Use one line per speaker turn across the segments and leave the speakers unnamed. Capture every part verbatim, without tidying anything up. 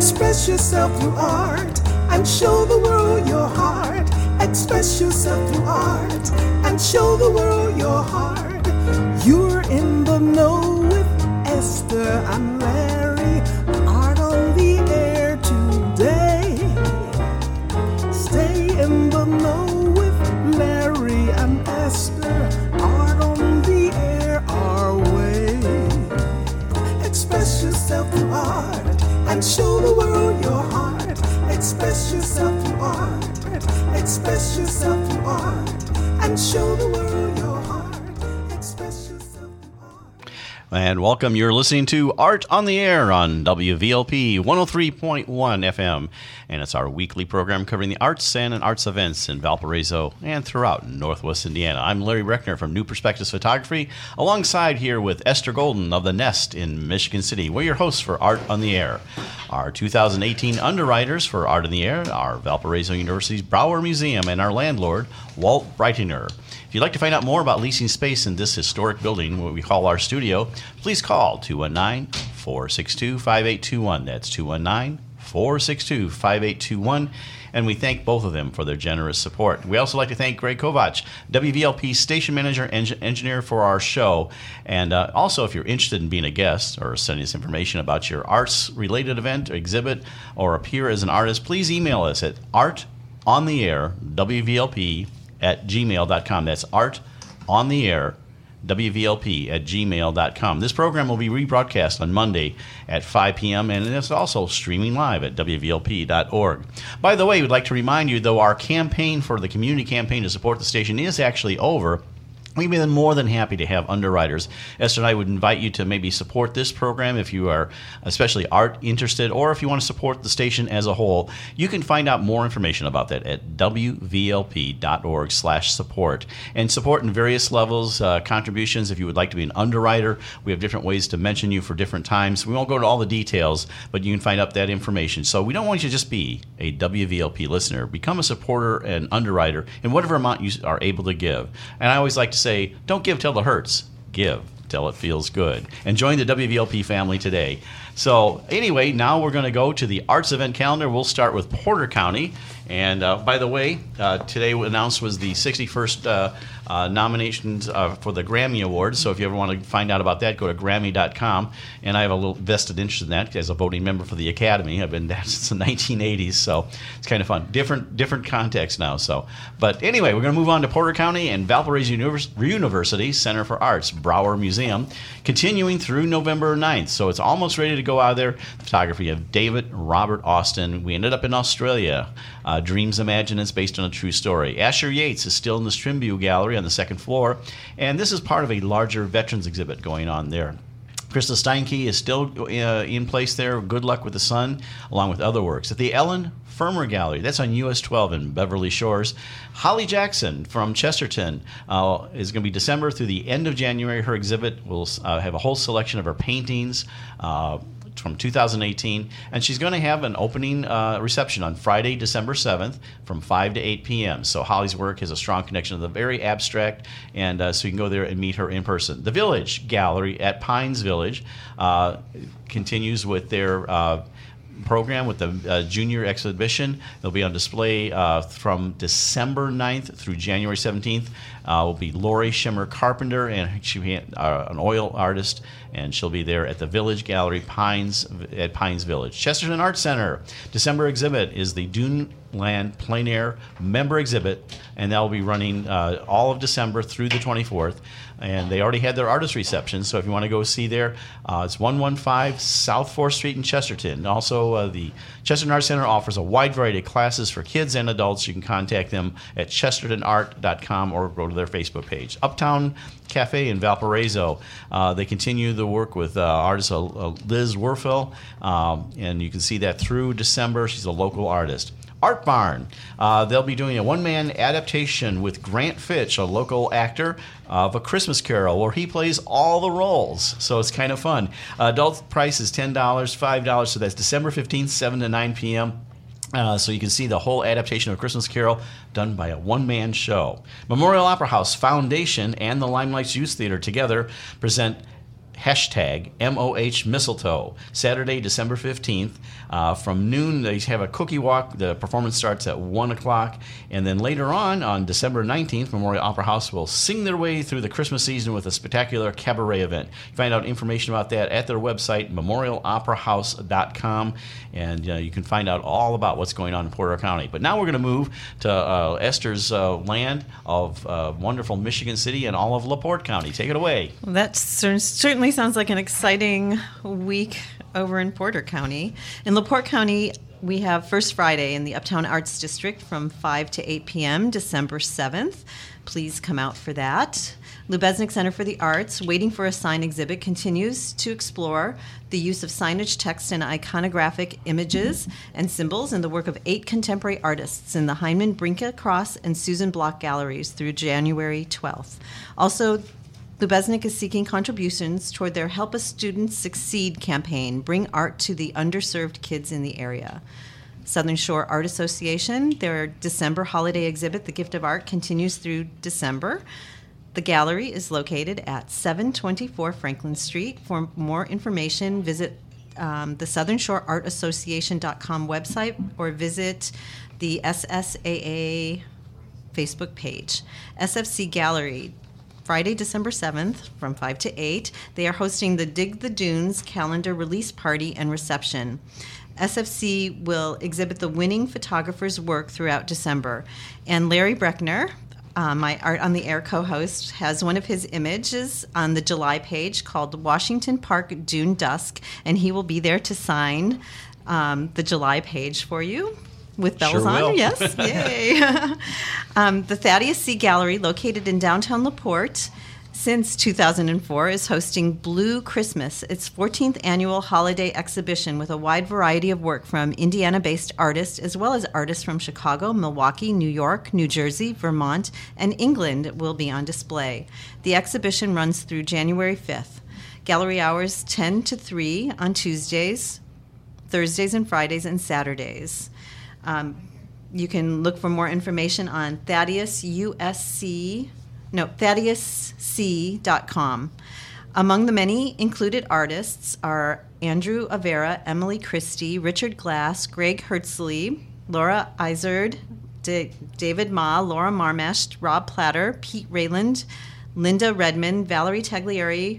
Express yourself through art and show the world your heart. Express yourself through art and show the world your heart. You're in the know with Esther and Larry. Art on the air today. Stay in the know with Larry and Esther. Art on the air our way. Express yourself through art and show the world your heart. Express yourself through art. Express yourself through art and show the world your heart. Express yourself through art.
And welcome. You're listening to Art on the Air on W V L P one oh three point one F M. And it's our weekly program covering the arts and arts events in Valparaiso and throughout Northwest Indiana. I'm Larry Breckner from New Perspectives Photography, alongside here with Esther Golden of The Nest in Michigan City. We're your hosts for Art on the Air. Our two thousand eighteen underwriters for Art on the Air are Valparaiso University's Brauer Museum and our landlord, Walt Breitinger. If you'd like to find out more about leasing space in this historic building, what we call our studio, please call two one nine, four six two, five eight two one. That's two one nine, four six two, five eight two one. And we thank both of them for their generous support. We also like to thank Greg Kovach, W V L P station manager and engineer for our show. And uh, also, if you're interested in being a guest or sending us information about your arts-related event, or exhibit, or appear as an artist, please email us at artontheair, W V L P, at gmail dot com. That's artontheair, W V L P at gmail dot com. This program will be rebroadcast on Monday at five p.m. and it's also streaming live at W V L P dot org. By the way, we'd like to remind you, though, our campaign for the community campaign to support the station is actually over. We'd be more than happy to have underwriters. Esther and I would invite you to maybe support this program if you are especially art interested, or if you want to support the station as a whole. You can find out more information about that at W V L P dot org slash support. And support in various levels, uh, contributions. If you would like to be an underwriter, we have different ways to mention you for different times. We won't go to all the details, but you can find out that information. So we don't want you to just be a W V L P listener. Become a supporter and underwriter in whatever amount you are able to give. And I always like to say, Say, don't give till it hurts. Give till it feels good. And join the W V L P family today. So anyway, now we're going to go to the arts event calendar. We'll start with Porter County. And uh, by the way, uh, today announced was the sixty-first uh, uh, nominations uh, for the Grammy Awards. So if you ever want to find out about that, go to Grammy dot com. And I have a little vested interest in that as a voting member for the Academy. I've been there since the nineteen eighties, so it's kind of fun. Different different context now. So, but anyway, we're going to move on to Porter County and Valparaiso Univers- University Center for Arts, Brauer Museum, continuing through November ninth. So it's almost ready to go out there. The photography of David Robert Austin. We ended up in Australia. Uh, Dreams Imagined, it's based on a true story. Asher Yates is still in the Strimbu Gallery on the second floor, and this is part of a larger veterans exhibit going on there. Krista Steinke is still uh, in place there. Good Luck with the Sun, along with other works. At the Ellen Firmer Gallery, that's on U S twelve in Beverly Shores. Holly Jackson from Chesterton uh, is going to be December through the end of January. Her exhibit will uh, have a whole selection of her paintings uh, from two thousand eighteen, and she's going to have an opening uh, reception on Friday, December seventh from five to eight p.m. So Holly's work has a strong connection to the very abstract, and uh, so you can go there and meet her in person. The Village Gallery at Pines Village uh, continues with their uh, program with the uh, junior exhibition. They'll be on display uh, from December ninth through January seventeenth. Uh, will be Lori Shimmer Carpenter, and she'll be uh, an oil artist, and she'll be there at the Village Gallery, Pines at Pines Village. Chesterton Art Center, December exhibit is the Duneland Plein Air member exhibit, and that will be running uh, all of December through the twenty-fourth. And they already had their artist reception, so if you want to go see there, uh, it's one fifteen South fourth Street in Chesterton. Also, uh, the Chesterton Art Center offers a wide variety of classes for kids and adults. You can contact them at chesterton art dot com or go to their Facebook page. Uptown Cafe in Valparaiso, uh, they continue the work with uh, artist uh, Liz Werfel, um, and you can see that through December. She's a local artist. Art Barn. Uh, they'll be doing a one-man adaptation with Grant Fitch, a local actor, of A Christmas Carol, where he plays all the roles. So it's kind of fun. Uh, adult price is ten dollars, five dollars, so that's December fifteenth, seven to nine p.m. Uh, so you can see the whole adaptation of A Christmas Carol done by a one-man show. Memorial Opera House Foundation and the Limelight Youth Theater together present hashtag M O H Mistletoe. Saturday, December fifteenth, uh, from noon. They have a cookie walk. The performance starts at one o'clock. And then later on, on December nineteenth, Memorial Opera House will sing their way through the Christmas season with a spectacular cabaret event. You find out information about that at their website, memorial opera house dot com. And uh, you can find out all about what's going on in Porter County. But now we're going to move to uh, Esther's uh, land of uh, wonderful Michigan City and all of LaPorte County. Take it away.
Well, that cer- certainly sounds like an exciting week over in Porter County. In LaPorte County, we have First Friday in the Uptown Arts District from five to eight p.m. December seventh. Please come out for that. Lubeznik Center for the Arts, Waiting for a Sign exhibit, continues to explore the use of signage, text, and iconographic images and symbols in the work of eight contemporary artists in the Hyman Brinke Cross and Susan Block galleries through January twelfth. Also, Lubeznik is seeking contributions toward their Help Us Students Succeed campaign, Bring Art to the Underserved Kids in the Area. Southern Shore Art Association, their December holiday exhibit, The Gift of Art, continues through December. The gallery is located at seven twenty-four Franklin Street. For more information, visit um, the Southern Shore Art Association dot com website or visit the S S A A Facebook page. S F C Gallery, Friday, December seventh from five to eight. They are hosting the Dig the Dunes calendar release party and reception. S F C will exhibit the winning photographer's work throughout December. And Larry Breckner, Uh, my Art on the Air co-host, has one of his images on the July page called Washington Park Dune Dusk, and he will be there to sign um, the July page for you with bells
Sure
on.
will.
Yes, yay. um, the Thaddeus C. Gallery, located in downtown LaPorte, since two thousand four, is hosting Blue Christmas, its fourteenth annual holiday exhibition with a wide variety of work from Indiana-based artists as well as artists from Chicago, Milwaukee, New York, New Jersey, Vermont, and England will be on display. The exhibition runs through January fifth. Gallery hours ten to three on Tuesdays, Thursdays and Fridays, and Saturdays. Um, you can look for more information on Thaddeus U S C No, Thaddeus C dot com. Among the many included artists are Andrew Avera, Emily Christie, Richard Glass, Greg Hertzley, Laura Izard, D- David Ma, Laura Marmesh, Rob Platter, Pete Rayland, Linda Redmond, Valerie Taglieri,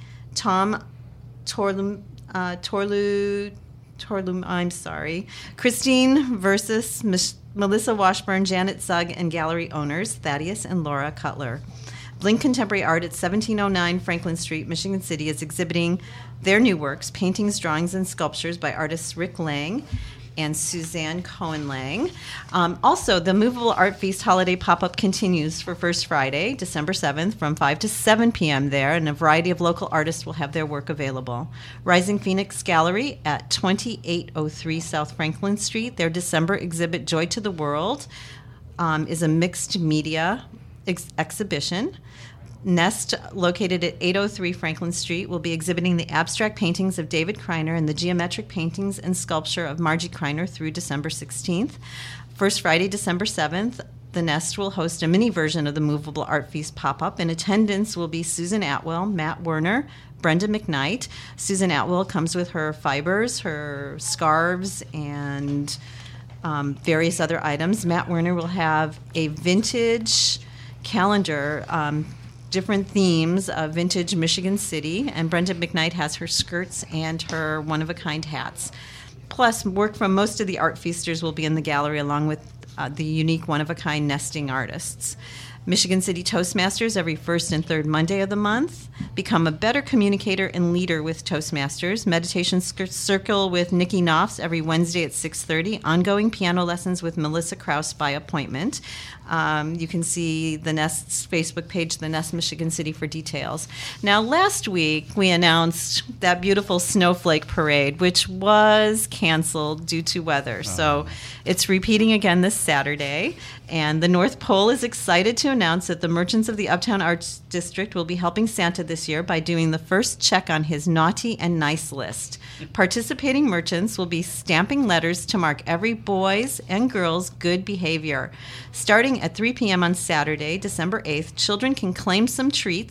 Tom Torlu, uh, Torlu, Torlu, I'm sorry, Christine Versus, Mich- Melissa Washburn, Janet Zug, and gallery owners Thaddeus and Laura Cutler. Blink Contemporary Art at seventeen oh nine Franklin Street, Michigan City, is exhibiting their new works, paintings, drawings, and sculptures by artists Rick Lang and Suzanne Cohen Lang. Um, also, the Movable Art Feast Holiday Pop-Up continues for First Friday, December seventh, from five to seven p.m. there, and a variety of local artists will have their work available. Rising Phoenix Gallery at twenty-eight oh three South Franklin Street, their December exhibit, Joy to the World, um, is a mixed media ex- exhibition. Nest, located at eight oh three Franklin Street, will be exhibiting the abstract paintings of David Kreiner and the geometric paintings and sculpture of Margie Kreiner through December sixteenth. First Friday, December seventh, the Nest will host a mini version of the Movable Art Feast pop-up. In attendance will be Susan Atwell, Matt Werner, Brenda McKnight. Susan Atwell comes with her fibers, her scarves, and um, various other items. Matt Werner will have a vintage calendar, um, different themes of vintage Michigan City, and Brenda McKnight has her skirts and her one-of-a-kind hats. Plus, work from most of the art feasters will be in the gallery, along with uh, the unique one-of-a-kind nesting artists. Michigan City Toastmasters every first and third Monday of the month. Become a better communicator and leader with Toastmasters. Meditation Circle with Nikki Knopfs every Wednesday at six thirty. Ongoing piano lessons with Melissa Krause by appointment. Um, you can see the Nest's Facebook page, the Nest Michigan City, for details. Now, last week we announced that beautiful snowflake parade, which was canceled due to weather. Oh. So it's repeating again this Saturday. And the North Pole is excited to announce that the Merchants of the Uptown Arts District will be helping Santa this year by doing the first check on his naughty and nice list. Participating merchants will be stamping letters to mark every boy's and girl's good behavior. Starting at three p.m. on Saturday, December eighth, children can claim some treats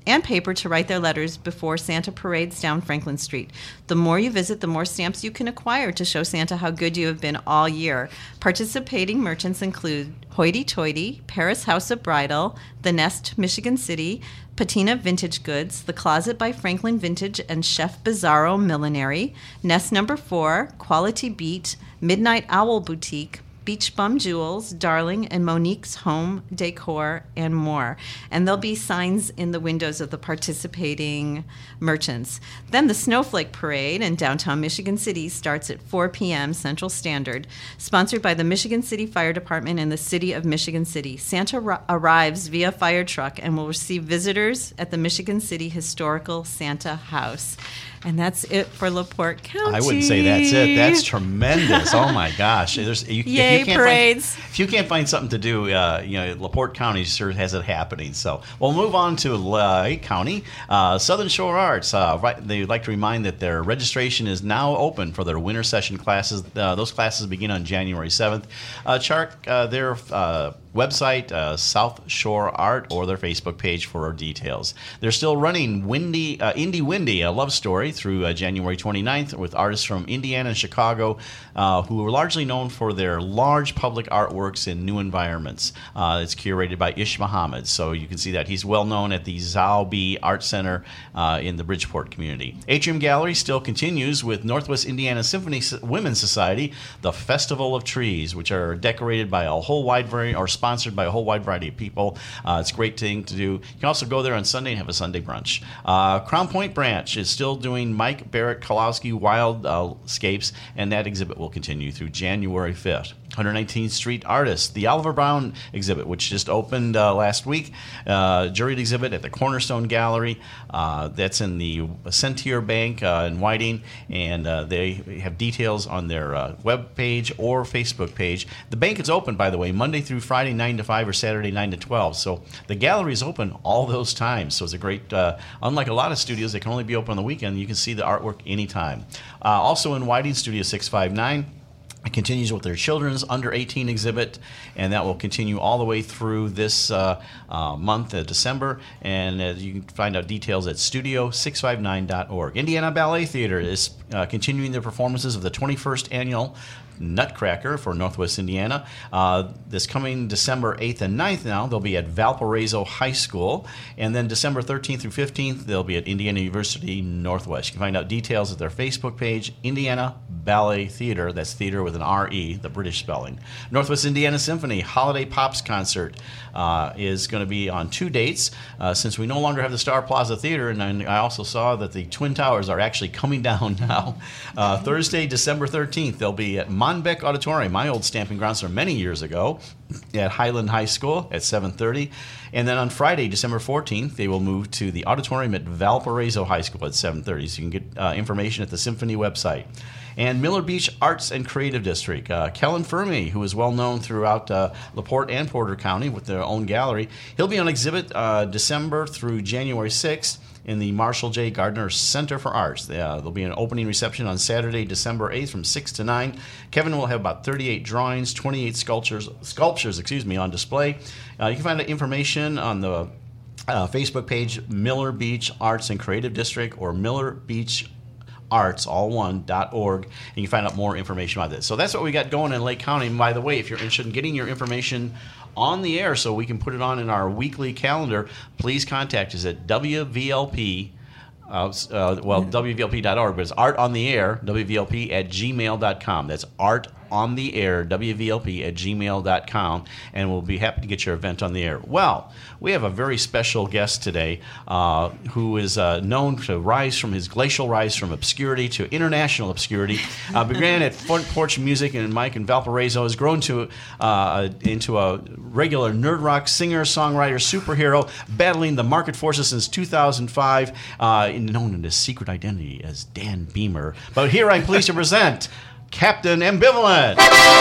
and paper to write their letters before Santa parades down Franklin Street. The more you visit, the more stamps you can acquire to show Santa how good you have been all year. Participating merchants include Hoity Toity, Paris House of Bridal, The Nest, Michigan City, Patina Vintage Goods, The Closet by Franklin Vintage, and Chef Bizarro Millinery, Nest Number Four, Quality Beat, Midnight Owl Boutique, Beach Bum Jewels, Darling, and Monique's Home Decor, and more. And there'll be signs in the windows of the participating merchants. Then the Snowflake Parade in downtown Michigan City starts at four p.m. Central Standard, sponsored by the Michigan City Fire Department and the City of Michigan City. Santa ri- arrives via fire truck and will receive visitors at the Michigan City Historical Santa House. And that's it for LaPorte County.
I wouldn't say that's it. That's tremendous. Oh my gosh! There's you,
Yay,
if you can't
parades!
Find, if you can't find something to do, uh, you know, LaPorte County sure has it happening. So we'll move on to Lake County, uh, Southern Shore Arts. Uh, right, they'd like to remind that their registration is now open for their winter session classes. Uh, those classes begin on January seventh. Uh, Check uh, their uh, website, uh, South Shore Art, or their Facebook page for details. They're still running Windy, uh, Indie Windy, a love story, through uh, January twenty-ninth with artists from Indiana and Chicago uh, who are largely known for their large public artworks in new environments. Uh, it's curated by Ish Muhammad, so you can see that. He's well known at the Zao B Art Center uh, in the Bridgeport community. Atrium Gallery still continues with Northwest Indiana Symphony Women's Society, the Festival of Trees, which are decorated by a whole wide variety, or sponsored by a whole wide variety of people. Uh, it's a great thing to do. You can also go there on Sunday and have a Sunday brunch. Uh, Crown Point Branch is still doing Mike Barrett Kowalski Wildscapes, and that exhibit will continue through January fifth. one hundred nineteenth Street Artists, the Oliver Brown exhibit, which just opened uh, last week, uh, juried exhibit at the Cornerstone Gallery. Uh, that's in the Centier Bank uh, in Whiting, and uh, they have details on their uh, web page or Facebook page. The bank is open, by the way, Monday through Friday, nine to five, or Saturday, nine to twelve. So the gallery is open all those times. So it's a great, uh, unlike a lot of studios that can only be open on the weekend, you can see the artwork anytime. Uh, also in Whiting, Studio six five nine. It continues with their children's under eighteen exhibit, and that will continue all the way through this uh, uh, month of December. And uh, you can find out details at studio six five nine dot org. Indiana Ballet Theater is uh, continuing their performances of the twenty-first annual Nutcracker for Northwest Indiana. Uh, this coming December eighth and ninth now, they'll be at Valparaiso High School. And then December thirteenth through fifteenth, they'll be at Indiana University Northwest. You can find out details at their Facebook page, Indiana Ballet Theater. That's theater with an R E, the British spelling. Northwest Indiana Symphony Holiday Pops Concert uh, is going to be on two dates. Uh, since we no longer have the Star Plaza Theater, and I also saw that the Twin Towers are actually coming down now. Uh, Thursday, December thirteenth, they'll be at Monbeck Auditorium, my old stamping grounds from many years ago, at Highland High School at seven thirty. And then on Friday, December fourteenth, they will move to the auditorium at Valparaiso High School at seven thirty. So you can get uh, information at the Symphony website. And Miller Beach Arts and Creative District. Uh, Kellen Fermi, who is well known throughout uh, LaPorte and Porter County with their own gallery, he'll be on exhibit uh, December through January sixth in the Marshall J. Gardner Center for Arts. Uh, there'll be an opening reception on Saturday, December eighth from six to nine. Kevin will have about thirty-eight drawings, twenty-eight sculptures, sculptures excuse me, on display. Uh, you can find out information on the uh, Facebook page, Miller Beach Arts and Creative District, or Miller Beach Arts, all one, dot org, and you can find out more information about this. So that's what we got going in Lake County. And by the way, if you're interested in getting your information on the air so we can put it on in our weekly calendar, please contact us at W V L P, uh, uh, well, W V L P dot org, but it's Art on the Air, W V L P at gmail dot com. That's Art on the Air, W V L P at gmail dot com, and we'll be happy to get your event on the air. Well, we have a very special guest today uh, who is uh, known to rise from his glacial rise from obscurity to international obscurity. Uh, began at Front Porch Music and Mike in Valparaiso, has grown to uh, into a regular nerd rock singer, songwriter, superhero, battling the market forces since two thousand five, uh, known in his secret identity as Dan Beamer. But here I'm pleased to present Captain Ambivalent.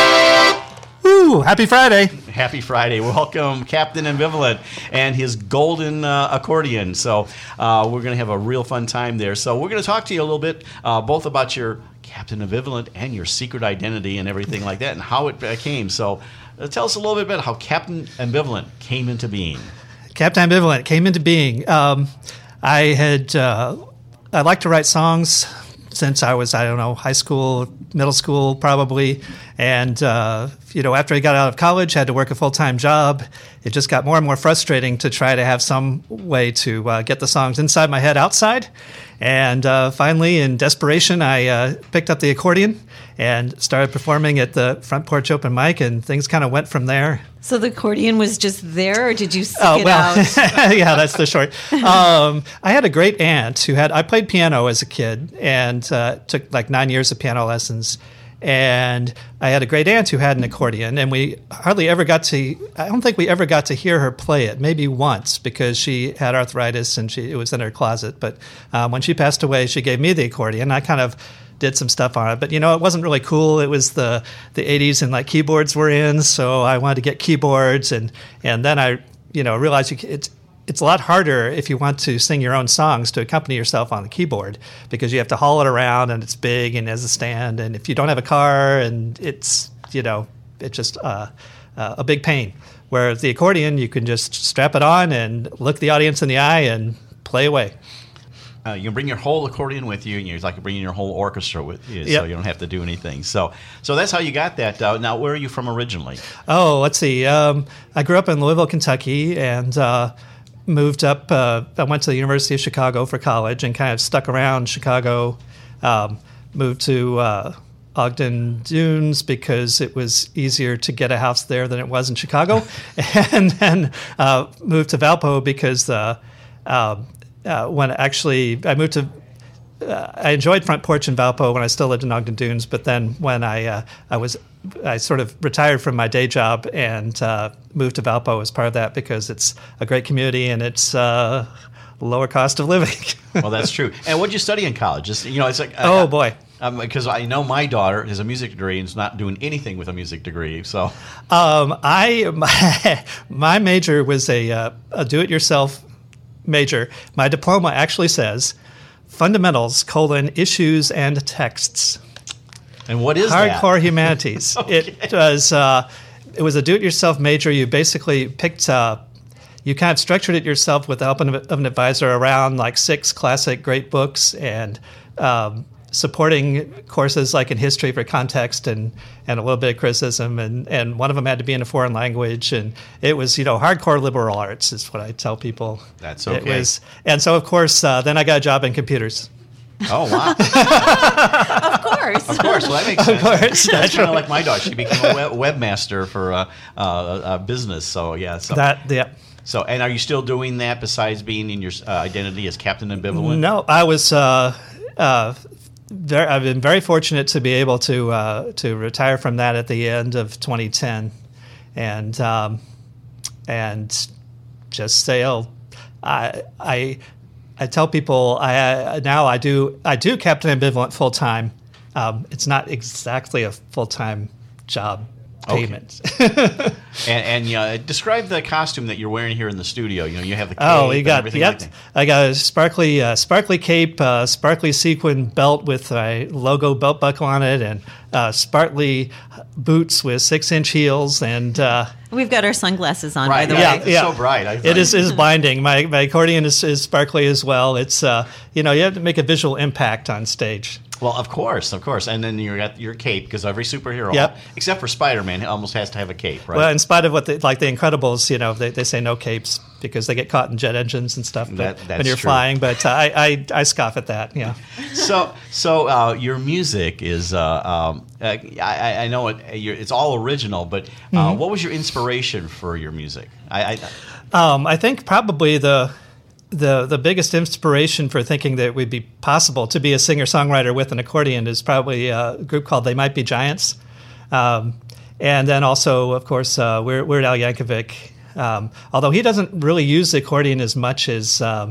Woo! Happy Friday.
Happy Friday. Welcome, Captain Ambivalent, and his golden uh, accordion. So uh, we're going to have a real fun time there. So we're going to talk to you a little bit uh, both about your Captain Ambivalent and your secret identity and everything like that and how it uh, came. So uh, tell us a little bit about how Captain Ambivalent came into being.
Captain Ambivalent came into being. Um, I had uh, I like to write songs since I was, I don't know, high school, middle school probably. And, uh, you know, after I got out of college, had to work a full-time job. It just got more and more frustrating to try to have some way to uh, get the songs inside my head outside. And uh, finally, in desperation, I uh, picked up the accordion and started performing at the Front Porch Open Mic, and things kind of went from there.
So the accordion was just there, or did you stick
Oh,
it
well,
out?
yeah, that's the short. Um, I had a great aunt who had, I played piano as a kid and uh, took like nine years of piano lessons. And I had a great aunt who had an accordion, and we hardly ever got to, I don't think we ever got to hear her play it, maybe once, because she had arthritis and she it was in her closet. But um, when she passed away, she gave me the accordion. I kind of did some stuff on it, but you know, it wasn't really cool. It was the the eighties, and like keyboards were in, so I wanted to get keyboards, and and then I you know realized you, it's it's a lot harder if you want to sing your own songs to accompany yourself on the keyboard, because you have to haul it around, and it's big and has a stand, and if you don't have a car, and it's you know it's just uh, uh, a big pain. Whereas the accordion, you can just strap it on and look the audience in the eye and play away.
Uh, you can bring your whole accordion with you, and you're like bringing your whole orchestra with you,
Yep.
so you don't have to do anything. So, so that's how you got that. Uh, now, where are you from originally?
Oh, let's see. Um, I grew up in Louisville, Kentucky, and uh, moved up. Uh, I went to the University of Chicago for college and kind of stuck around Chicago. Um, moved to uh, Ogden Dunes because it was easier to get a house there than it was in Chicago, and then uh, moved to Valpo because uh, uh, uh, when actually I moved to. Uh, I enjoyed Front Porch in Valpo when I still lived in Ogden Dunes, but then when I uh, I was I sort of retired from my day job and uh, moved to Valpo as part of that because it's a great community and it's uh, lower cost of living.
Well, that's true. And what did you study in college? Just you know, it's like
Oh
uh,
boy.
because um, I know my daughter has a music degree and is not doing anything with a music degree. So,
Um, I my, my major was a, uh, a do-it-yourself major. My diploma actually says fundamentals colon issues and texts.
and what is
Hardcore
that?
humanities.
Okay.
It was uh, it was a do-it-yourself major. You basically picked. Uh, you kind of structured it yourself with the help of an advisor around like six classic great books and um, supporting courses like in history for context and, and a little bit of criticism. And, and one of them had to be in a foreign language. And it was, you know, hardcore liberal arts is what I tell people.
That's
It
okay.
was, and so, of course, uh, then I got a job in computers.
Oh wow!
Of course.
Of course, well, that makes sense.
Of course,
That's kind
naturally.
of like my daughter. She became a web, webmaster for uh, uh, a business. So yeah. So
That, yeah.
So, and are you still doing that besides being in your uh, identity as Captain Ambivalent?
No, I was. Uh, uh, very, I've been very fortunate to be able to uh, to retire from that at the end of twenty ten, and um, and just sail. I I I tell people I now I do I do Captain Ambivalent full time. Um, it's not exactly a full time job
Okay.
payment.
And, and you know, describe the costume that you're wearing here in the studio. You know, you have the cape
Oh, you
and
got
everything
yep.
like that.
I got a sparkly, uh, sparkly cape, uh, sparkly sequin belt with a logo belt buckle on it, and uh, sparkly boots with six-inch heels. And uh,
We've got our sunglasses on,
Right,
by the
yeah.
way.
It's so bright. I-
it is is blinding. My my accordion is, is sparkly as well. It's uh, you know you have to make a visual impact on stage.
Well, of course, of course. And then you got your cape, because every superhero,
Yep.
except for Spider-Man, almost has to have a cape, right?
Well, in spite of what the, like the Incredibles, you know, they, they say no capes because they get caught in jet engines and stuff. But
That- that's
when you're
true.
flying, but uh, I, I I scoff at that. Yeah.
so, so uh, your music is, uh, um, uh, I, I know it, you're, it's all original, but uh,
Mm-hmm.
what was your inspiration for your music? I, I
Um, I think probably the the the biggest inspiration for thinking that it would be possible to be a singer songwriter with an accordion is probably a group called They Might Be Giants, um, and then also, of course, uh, Weird, Weird Al Yankovic. Um, although he doesn't really use the accordion as much as um,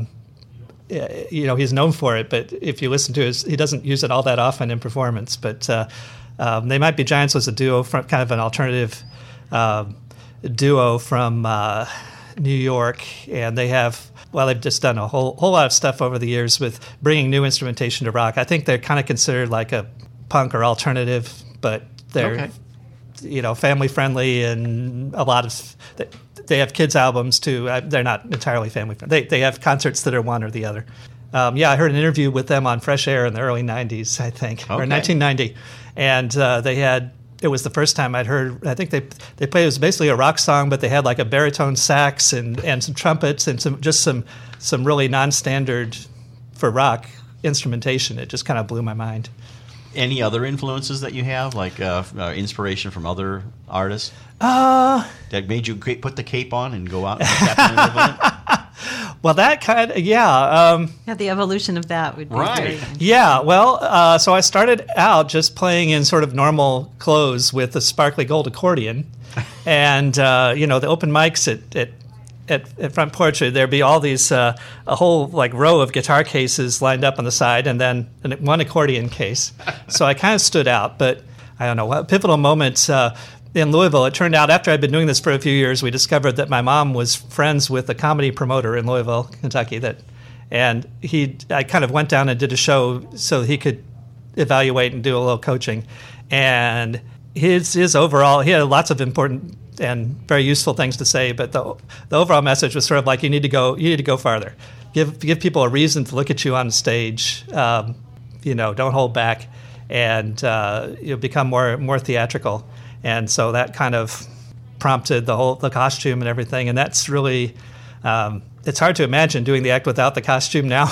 you know, he's known for it. But if you listen to his, he doesn't use it all that often in performance. But uh, um, They Might Be Giants was a duo from kind of an alternative um, duo from uh, New York, and they have. Well, they've just done a whole whole lot of stuff over the years with bringing new instrumentation to rock. I think they're kind of considered like a punk or alternative, but they're
Okay.
you know family friendly and a lot of they, they have kids albums too. Uh, they're not entirely family friendly. They they have concerts that are one or the other. Um, yeah, I heard an interview with them on Fresh Air in the early nineties, I think,
okay.
or nineteen ninety, and uh, they had. It was the first time I'd heard. I think they they played. It was basically a rock song, but they had like a baritone sax and, and some trumpets and some just some some really non-standard for rock instrumentation. It just kind of blew my mind.
Any other influences that you have, like uh, uh, inspiration from other artists
Uh,
that made you ca- put the cape on and go out and Captain and Evelyn?
well, that kind of yeah. Um,
Yeah, the evolution of that would be
Right.
very
Yeah, well, uh, so I started out just playing in sort of normal clothes with a sparkly gold accordion, and uh, you know the open mics at at, at, at Front Porch, there'd be all these uh, a whole like row of guitar cases lined up on the side, and then an, one accordion case. So I kind of stood out, but I don't know what pivotal moments. Uh, In Louisville, it turned out after I'd been doing this for a few years, we discovered that my mom was friends with a comedy promoter in Louisville, Kentucky. That, and he, I kind of went down and did a show so he could evaluate and do a little coaching. And his his overall, he had lots of important and very useful things to say, but the the overall message was sort of like you need to go you need to go farther, give give people a reason to look at you on stage. Um, you know, don't hold back, and uh, you know, become more more theatrical. And so that kind of prompted the whole the costume and everything. And that's really um, it's hard to imagine doing the act without the costume now.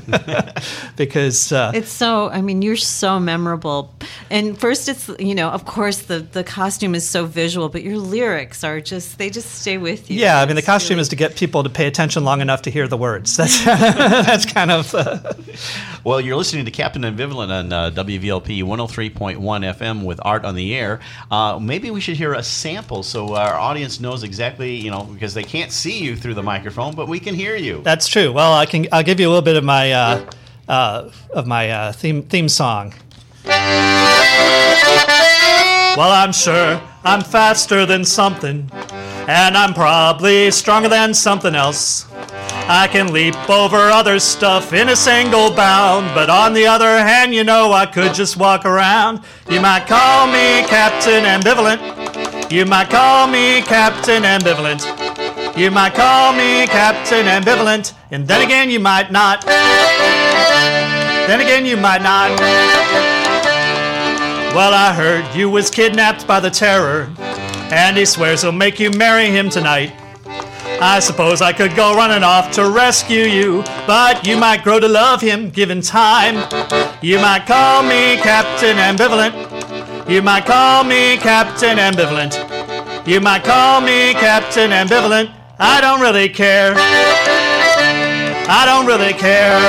Because uh,
It's so, I mean, you're so memorable. And first it's, you know, of course the, the costume is so visual, but your lyrics are just, they just stay with you.
yeah, I mean, the
It's
costume
really-
is to get people to pay attention long enough to hear the words. That's that's kind of. Uh,
Well, you're listening to Captain Ambivalent on uh, W V L P one oh three point one F M with Art on the Air. Uh, maybe we should hear a sample so our audience knows exactly, you know, because they can't see you through the microphone, but we can hear you.
That's true. Well, I can. I'll give you a little bit of my uh, uh, of my uh, theme theme song. Well, I'm sure I'm faster than something, and I'm probably stronger than something else. I can leap over other stuff in a single bound, but on the other hand, you know, I could just walk around. You might call me Captain Ambivalent. You might call me Captain Ambivalent. You might call me Captain Ambivalent, and then again you might not. Then again you might not. Well, I heard you was kidnapped by the terror, and he swears he'll make you marry him tonight. I suppose I could go running off to rescue you, but you might grow to love him given time. You might call me Captain Ambivalent. You might call me Captain Ambivalent. You might call me Captain Ambivalent. I don't really care. I don't really care.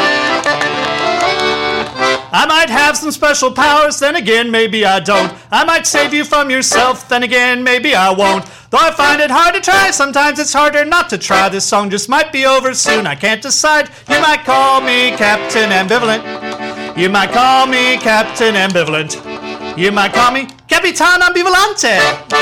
I might have some special powers, then again, maybe I don't. I might save you from yourself, then again, maybe I won't. Though I find it hard to try, sometimes it's harder not to try. This song just might be over soon, I can't decide. You might call me Captain Ambivalent. You might call me Captain Ambivalent. You might call me Capitan Ambivalente.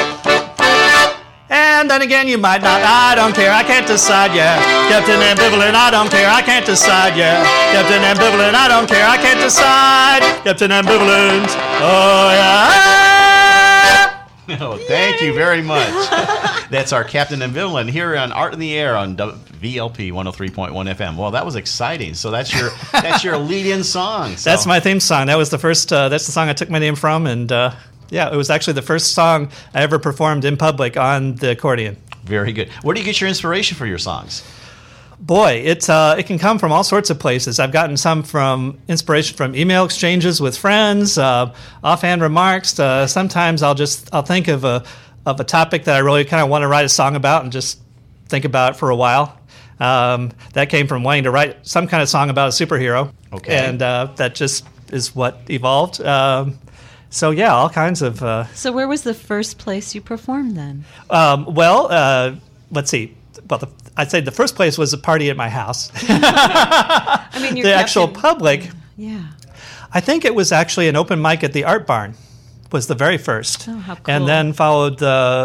And then again, you might not. I don't care, I can't decide, yeah. Captain Ambivalent, I don't care, I can't decide, yeah. Captain Ambivalent, I don't care, I can't decide. Captain Ambivalent, oh yeah.
Oh, thank you very much. That's our Captain Ambivalent here on Art in the Air on W V L P one oh three point one F M. Well, that was exciting. So that's your that's your lead-in song. So.
That's my theme song. That was the first. Uh, that's the song I took my name from, and uh, yeah, it was actually the first song I ever performed in public on the accordion.
Very good. Where do you get your inspiration for your songs?
Boy, it uh, it can come from all sorts of places. I've gotten some from inspiration from email exchanges with friends, uh, offhand remarks. Uh, sometimes I'll just I'll think of a of a topic that I really kind of want to write a song about and just think about it for a while. Um, that came from wanting to write some kind of song about a superhero.
Okay,
and uh, that just is what evolved. Um, so yeah, all kinds of. Uh,
So where was the first place you performed then?
um, well, uh, let's see. Well, the, I'd say the first place was a party at my house.
I mean,
The actual
Captain-
public,
Yeah.
I think it was actually an open mic at the Art Barn, was the very first.
Oh, how cool.
And then followed the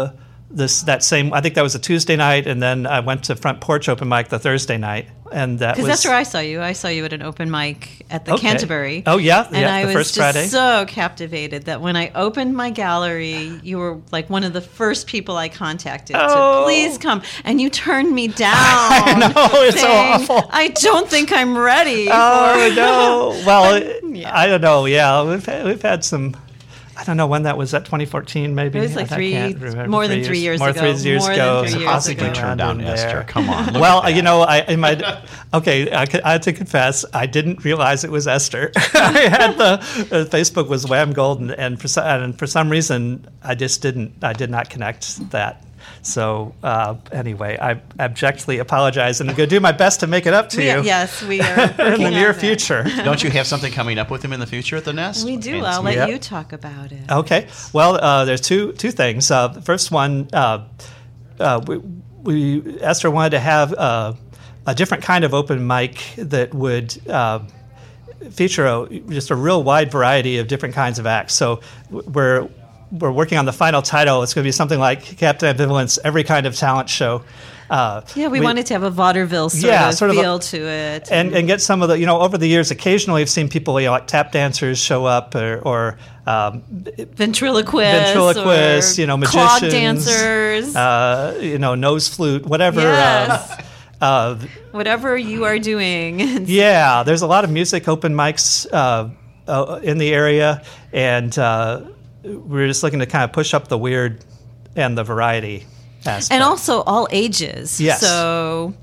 this that same. I think that was a Tuesday night, and then I went to Front Porch Open Mic the Thursday night, and that was
Because that's where I saw you. I saw you at an open mic at the
Okay.
Canterbury.
Oh, yeah?
and
Yeah,
I
the
was
first
just
Friday.
so captivated that when I opened my gallery, you were like one of the first people I contacted
Oh.
to please come, and you turned me down.
I know, it's so
saying,
awful.
I don't think I'm ready.
Oh
for
no! Well,
Yeah.
I don't know. Yeah, we've had, we've had some. I don't know when that was. That twenty fourteen, maybe.
It was like
I
three-
can't remember.
more than three years
more
ago.
Three years
More than
ago.
three
So
years
Possibly
ago.
turn
around
down
in
Esther.
there.
Come on. Look
Well,
at
you
that.
know, I, I might. Okay, I, could- I had to confess, I didn't realize it was Esther. I had the uh, Facebook was Wham Gold, and, and for some, and for some reason, I just didn't. I did not connect that. So uh, anyway, I abjectly apologize, and I'm going to do my best to make it up to
We-
you
yes, we are
in
working
the
on
near
that.
future.
Don't you have something coming up with him in the future at the Nest?
We do.
And
I'll
some-
let
Yep.
you talk about it.
Okay. Well, uh, there's two two things. Uh, the first one, uh, uh, we, we Esther wanted to have uh, a different kind of open mic that would uh, feature a, just a real wide variety of different kinds of acts. So we're we're working on the final title. It's going to be something like Captain Ambivalence, Every Kind of Talent Show. Uh,
Yeah, we, wanted to have a vaudeville sort
Yeah,
of
sort of a-
feel to it.
and and get some of the, you know, over the years, occasionally I've seen people, you know, like tap dancers show up, or, or um,
ventriloquists,
ventriloquists,
or
you know,
clog
magicians,
dancers,
uh, you know, nose flute, whatever.
Yes.
Uh, uh,
whatever you are doing.
yeah, there's a lot of music open mics uh, uh, in the area, and uh, we're just looking to kind of push up the weird and the variety aspect.
And also all ages.
Yes.
So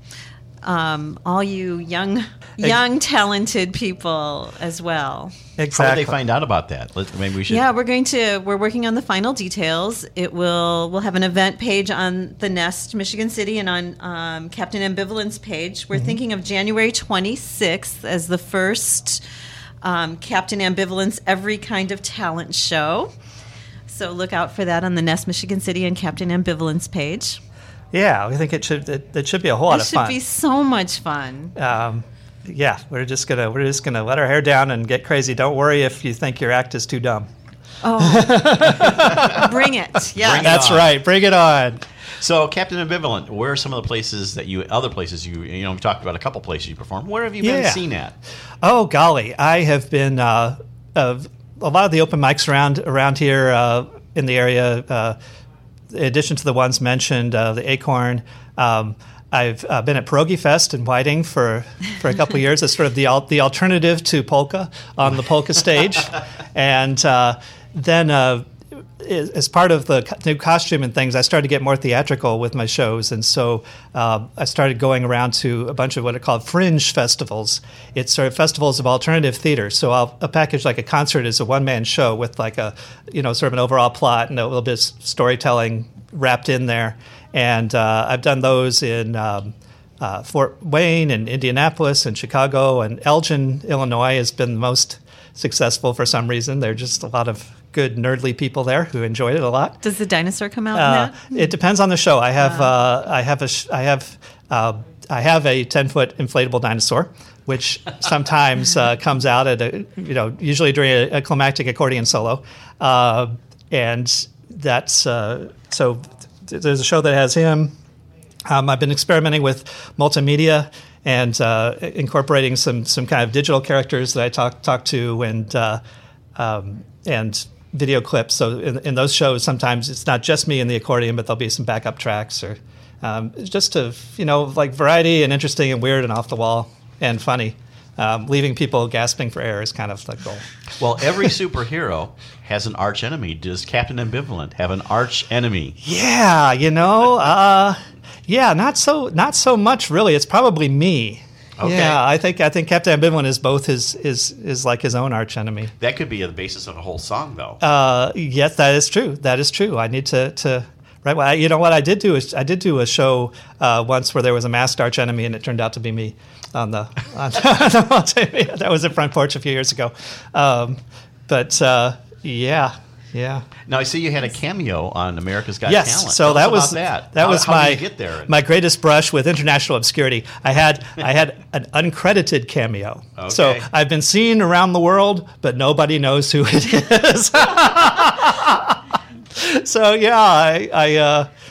um, all you young, young, talented people as well.
How
exactly.
would they find out about that? Let, maybe we should.
Yeah, we're going to we're working on the final details. It will we'll have an event page on the Nest Michigan City and on um, Captain Ambivalence page. We're
Mm-hmm.
thinking of January twenty-sixth as the first um, Captain Ambivalence Every Kind of Talent show. So look out for that on the Nest Michigan City and Captain Ambivalence page.
Yeah, we think it should it, it should be a whole lot
It
of
should
fun.
be so much fun.
um, yeah, we're just gonna we're just gonna let our hair down and get crazy. Don't worry if you think your act is too dumb.
Bring it. Yeah.
Bring it
That's
on.
right. Bring it on.
So, Captain Ambivalent, where are some of the places that you, other places you, you know, we talked about a couple places you performed. Where have you been
Yeah.
seen at?
Oh golly, I have been uh, uh, a lot of the open mics around around here uh, in the area. Uh, in addition to the ones mentioned, uh, the Acorn. Um, I've uh, been at Pierogi Fest in Whiting for, for a couple of years. It's sort of the al- the alternative to polka on the polka stage, and uh, then. Uh, as part of the co- new costume and things, I started to get more theatrical with my shows, and so uh, I started going around to a bunch of what are called fringe festivals. It's sort of festivals of alternative theater. So I'll a package like a concert is a one-man show with like a, you know, sort of an overall plot and a little bit of storytelling wrapped in there. And uh, I've done those in um, uh, Fort Wayne and Indianapolis and Chicago, and Elgin, Illinois has been the most successful for some reason. There are just a lot of good nerdly people there who enjoyed it a lot.
Does the dinosaur come out
Uh,
in that?
it depends on the show. I have uh, I have a sh- I have uh, I have a ten foot inflatable dinosaur, which sometimes uh, comes out at a, you know, usually during a, a climactic accordion solo, uh, and that's uh, so. Th- there's a show that has him. Um, I've been experimenting with multimedia and uh, incorporating some some kind of digital characters that I talk talk to, and uh, um, and video clips. So in, in those shows, sometimes it's not just me and the accordion, but there'll be some backup tracks, or um, it's just to, you know, like variety and interesting and weird and off the wall and funny. Um, leaving people gasping for air is kind of the goal.
Well, every superhero has an arch enemy. Does Captain Ambivalent have an arch enemy?
Yeah, you know, uh, yeah, not so not so much really. It's probably me.
Okay.
Yeah, I think I think Captain Ambivalent is both his is is like his own arch enemy.
That could be the basis of a whole song, though.
Uh, yes, that is true. That is true. I need to to right. Well, I, you know what I did do is I did do a show uh, once where there was a masked arch enemy, and it turned out to be me on the on the multimedia. That was at Front Porch a few years ago. Um, but uh, yeah, yeah.
Now, I see you had a cameo on America's Got
Yes,
Talent.
so
Tell us
that
about
was
that.
that
How-
was
how
my
did you get there?
my greatest brush with international obscurity. I had I had an uncredited cameo, so
Okay.
I've been seen around the world, but nobody knows who it is. So yeah, I I, uh,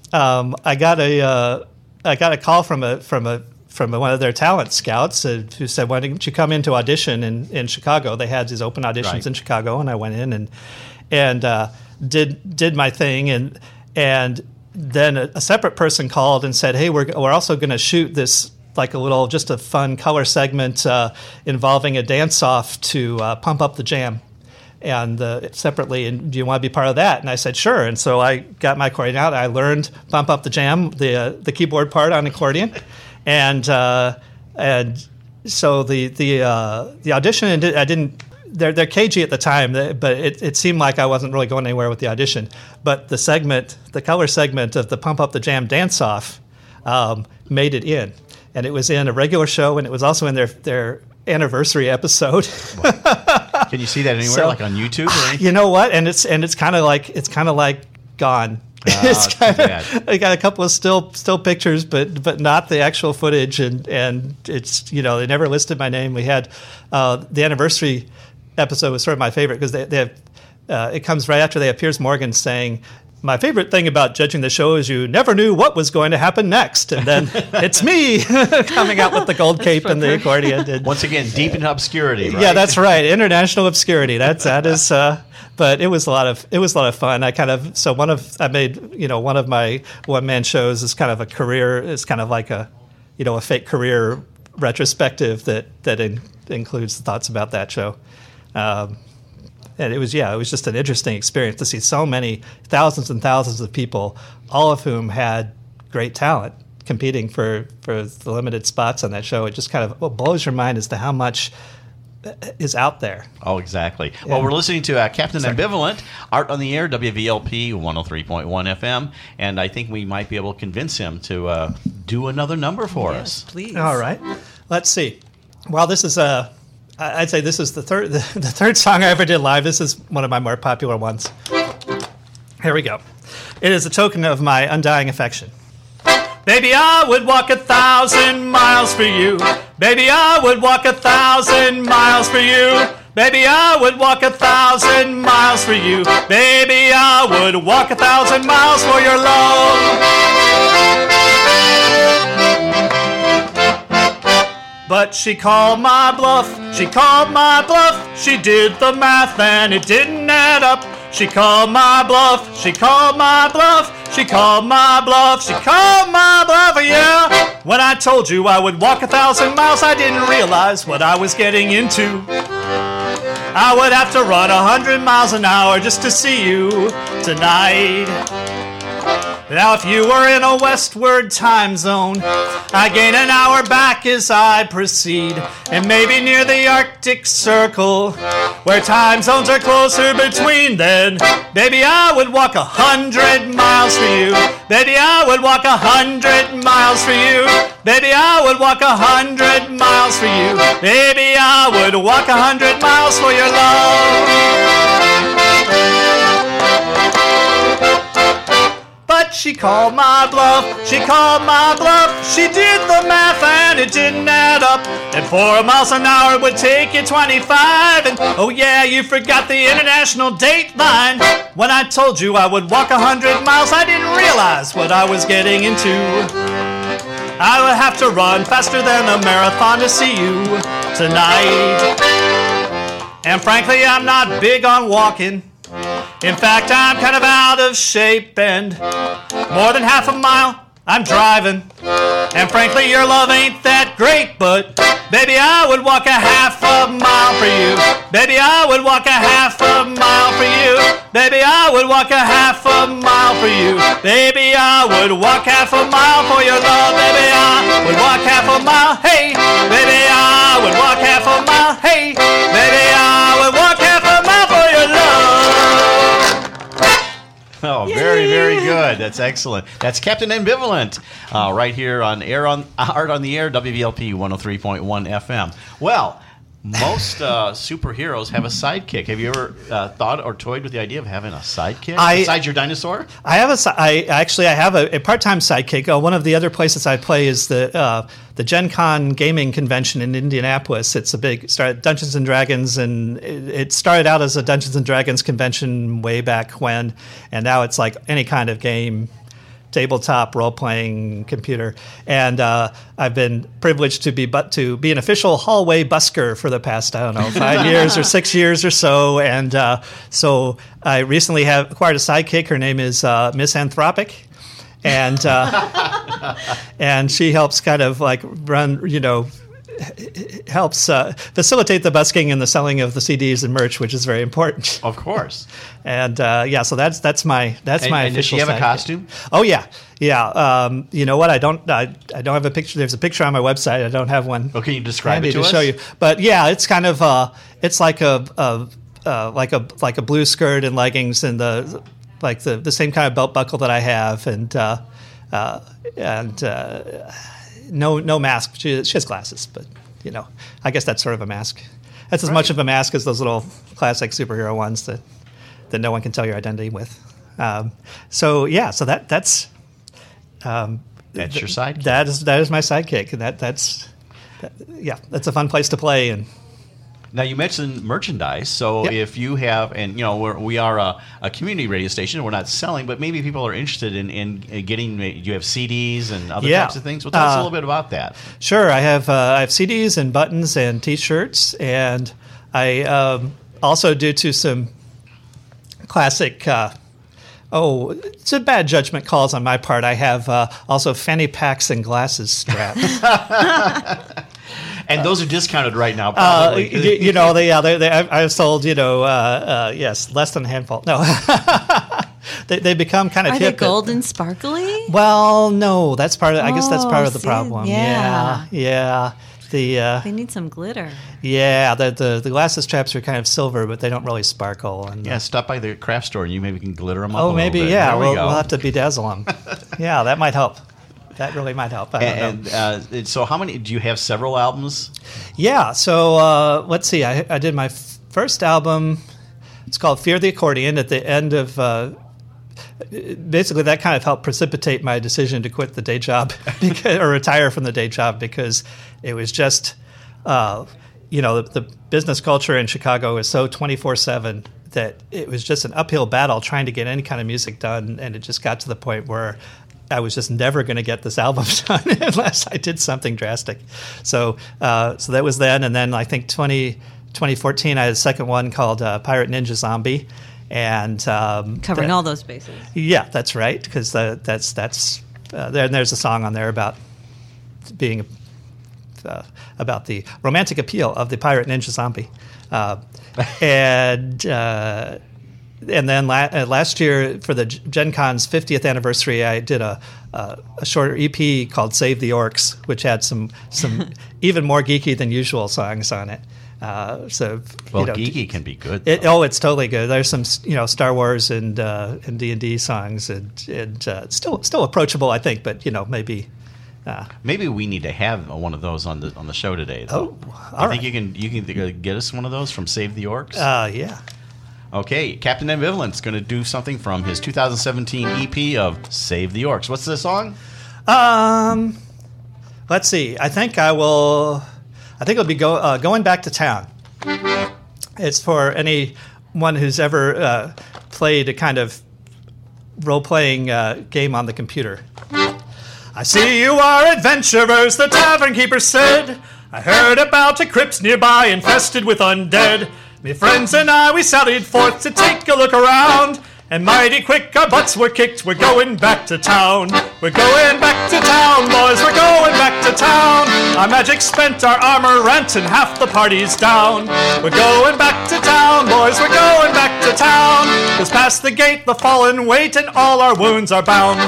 um, I got a uh, I got a call from a from a from one of their talent scouts uh, who said, "Why didn't you come in to audition in, in Chicago?" They had these open auditions
Right.
in Chicago, and I went in and and uh, did did my thing, and and then a, a separate person called and said, "Hey, we're we're also going to shoot this." Like a little, just a fun color segment uh, involving a dance-off to uh, Pump Up the Jam, and uh, separately. And do you want to be part of that? And I said sure. And so I got my accordion out. I learned Pump Up the Jam, the uh, the keyboard part on accordion, and uh, and so the the uh, the audition. I didn't. They're they're cagey at the time, but it, it seemed like I wasn't really going anywhere with the audition. But the segment, the color segment of the Pump Up the Jam dance-off, um, made it in. And it was in a regular show, and it was also in their their anniversary episode.
Can you see that anywhere,
So-
like on YouTube or anything?
You know what? And it's and it's kind of like it's kind of like gone.
Ah,
it's
too
kind
bad.
of I got a couple of still still pictures, but but not the actual footage. And and it's you know they never listed my name. We had uh, the anniversary episode was sort of my favorite because they they have, uh, it comes right after they have Piers Morgan saying. My favorite thing about judging the show is you never knew what was going to happen next. And then it's me coming out with the gold cape and the accordion. And,
Once again, deep into obscurity, right?
yeah, that's right. International obscurity. That's that is. Uh, but it was a lot of it was a lot of fun. I kind of so one of I made you know one of my one man shows is kind of a career. It's kind of like a you know a fake career retrospective that that in, includes the thoughts about that show. Um, And it was, yeah, it was just an interesting experience to see so many thousands and thousands of people, all of whom had great talent, competing for, for the limited spots on that show. It just kind of well, blows your mind as to how much is out there.
Oh, exactly.
Yeah.
Well, we're listening to uh, Captain
Sorry.
Ambivalent, Art on the Air, W V L P one oh three point one F M, and I think we might be able to convince him to uh, do another number for
Yes,
us.
please.
All right. Let's see. Well, this is a, I'd say this is the third, the, the third song I ever did live. This is one of my more popular ones. Here we go. It is a token of my undying affection. Baby, I would walk a thousand miles for you. Baby, I would walk a thousand miles for you. Baby, I would walk a thousand miles for you. Baby, I would walk a thousand miles for your love. But she called my bluff, she called my bluff. She did the math and it didn't add up. She called my bluff, she called my bluff. She called my bluff, she called my bluff, yeah. When I told you I would walk a thousand miles, I didn't realize what I was getting into. I would have to run a hundred miles an hour just to see you tonight. Now if you were in a westward time zone, I gain an hour back as I proceed. And maybe near the Arctic Circle, where time zones are closer between, then baby I would walk a hundred miles for you. Baby I would walk a hundred miles for you. Baby I would walk a hundred miles for you. Baby I would walk a hundred miles for your love. But she called my bluff, she called my bluff. She did the math and it didn't add up. And four miles an hour would take you twenty-five. And oh yeah, you forgot the international date line. When I told you I would walk a hundred miles, I didn't realize what I was getting into. I would have to run faster than a marathon to see you tonight. And frankly, I'm not big on walking. In fact, I'm kind of out of shape, and more than half a mile I'm driving. And frankly, your love ain't that great, but baby, I would walk a half a mile for you. Baby, I would walk a half a mile for you. Baby, I would walk a half a mile for you. Baby, I would walk half a mile for your love. Baby, I would walk half a mile. Hey, baby, I would walk half a mile. Hey, baby, I would walk half a mile for your love.
Oh, very, very good. That's excellent. That's Captain Ambivalent, uh, right here on Air on Art on the Air, W V L P one oh three point one F M. Well, most uh, superheroes have a sidekick. Have you ever uh, thought or toyed with the idea of having a sidekick
I-
besides your dinosaur?
I have a, si- I actually I have a, a part-time sidekick. Uh, one of the other places I play is the uh, the Gen Con gaming convention in Indianapolis. It's a big started Dungeons and Dragons, and it, it started out as a Dungeons and Dragons convention way back when, and now it's like any kind of game tabletop role-playing computer, and uh, I've been privileged to be but to be an official hallway busker for the past I don't know five years or six years or so, and uh, so I recently have acquired a sidekick. Her name is uh, Miss Anthropic, and uh, and she helps kind of like run, you know. helps uh, facilitate the busking and the selling of the C Ds and merch, which is very important.
Of course.
And uh, yeah, so that's that's my that's
and,
my
and
official.
Does she have
sidekick.
a costume?
Oh yeah, yeah. Um, you know what? I don't I, I don't have a picture. There's a picture on my website. I don't have one.
Oh, can you describe
handy
it to,
to
us?
show you? But yeah, it's kind of uh, it's like a, a uh, like a like a blue skirt and leggings and the like the the same kind of belt buckle that I have, and uh, uh, and uh, no no mask. She, she has glasses, but. You know, I guess that's sort of a mask. That's as
right.
much of a mask as those little classic superhero ones that, that no one can tell your identity with. Um, so yeah, so that that's um,
That's
th-
your sidekick.
That is that is my sidekick, and that that's that, yeah, that's a fun place to play. And
Now, you mentioned merchandise, so
Yep.
if you have, and you know, we're, we are a, a community radio station, we're not selling, but maybe people are interested in, in getting, you have C Ds and other
Yeah.
types of things. Well, tell us a
Uh,
little bit about that.
sure, I have uh, I have C Ds and buttons and T-shirts, and I um, also, due to some classic. Uh, Oh, it's a bad judgment calls on my part. I have uh, also fanny packs and glasses straps.
And those are discounted right now,
Uh,
probably.
you, you know, they, yeah, they, they, I- I've sold, you know, uh, uh, yes, less than a handful. No, they, they become kind of
Are they
hip.
gold and sparkly?
Well, no, that's part of. I guess that's part
Oh,
of the
see,
problem.
yeah.
yeah, yeah. The uh,
They need some glitter.
yeah, the, the the glasses straps are kind of silver, but they don't really sparkle. And
yeah, stop by the craft store and you maybe can glitter them up a
oh,
little
maybe
bit.
yeah,
There we
we'll,
go.
we'll have to bedazzle them. Yeah, that might help. That really might help. I don't know.
And, and uh, so, how many do you have? Several albums?
Yeah, so uh, let's see. I, I did my f- first album. It's called Fear the Accordion. At the end of, uh, basically, that kind of helped precipitate my decision to quit the day job because, or retire from the day job because it was just, uh, you know, the, the business culture in Chicago is so twenty-four seven that it was just an uphill battle trying to get any kind of music done, and it just got to the point where I was just never going to get this album done unless I did something drastic. So uh, so that was then. And then I think twenty, twenty fourteen, I had a second one called uh, Pirate Ninja Zombie. And um,
Covering
that-
all those bases.
Yeah, that's right. Because uh, that's, that's uh, there, and there's a song on there about being uh, about the romantic appeal of the Pirate Ninja Zombie. Uh, and... Uh, And then la- uh, last year for the G- Gen Con's fiftieth anniversary, I did a, uh, a shorter E P called "Save the Orcs," which had some some even more geeky than usual songs on it. Uh, so
Well,
you know,
geeky can be good.
It,
though.
oh, it's totally good. There's some you know Star Wars and uh, and D and D songs, and and uh, still still approachable, I think. But you know maybe. Uh,
Maybe we need to have one of those on the on the show today. Though.
Oh,
I
all
think
right.
you can you can get us one of those from Save the Orcs.
uh, yeah.
Okay, Captain Ambivalent's going to do something from his two thousand seventeen E P of Save the Orcs. What's the song?
Um, let's see. I think I will. I think it'll be go, uh, going back to town. It's for anyone who's ever uh, played a kind of role-playing uh, game on the computer. I see you are adventurers, the tavern keeper said. I heard about a crypt nearby infested with undead. Me friends and I, we sallied forth to take a look around. And mighty quick our butts were kicked, we're going back to town. We're going back to town, boys, we're going back to town. Our magic spent, our armor rent, and half the party's down. We're going back to town, boys, we're going back to town. 'Cause past the gate the fallen wait, and all our wounds are bound.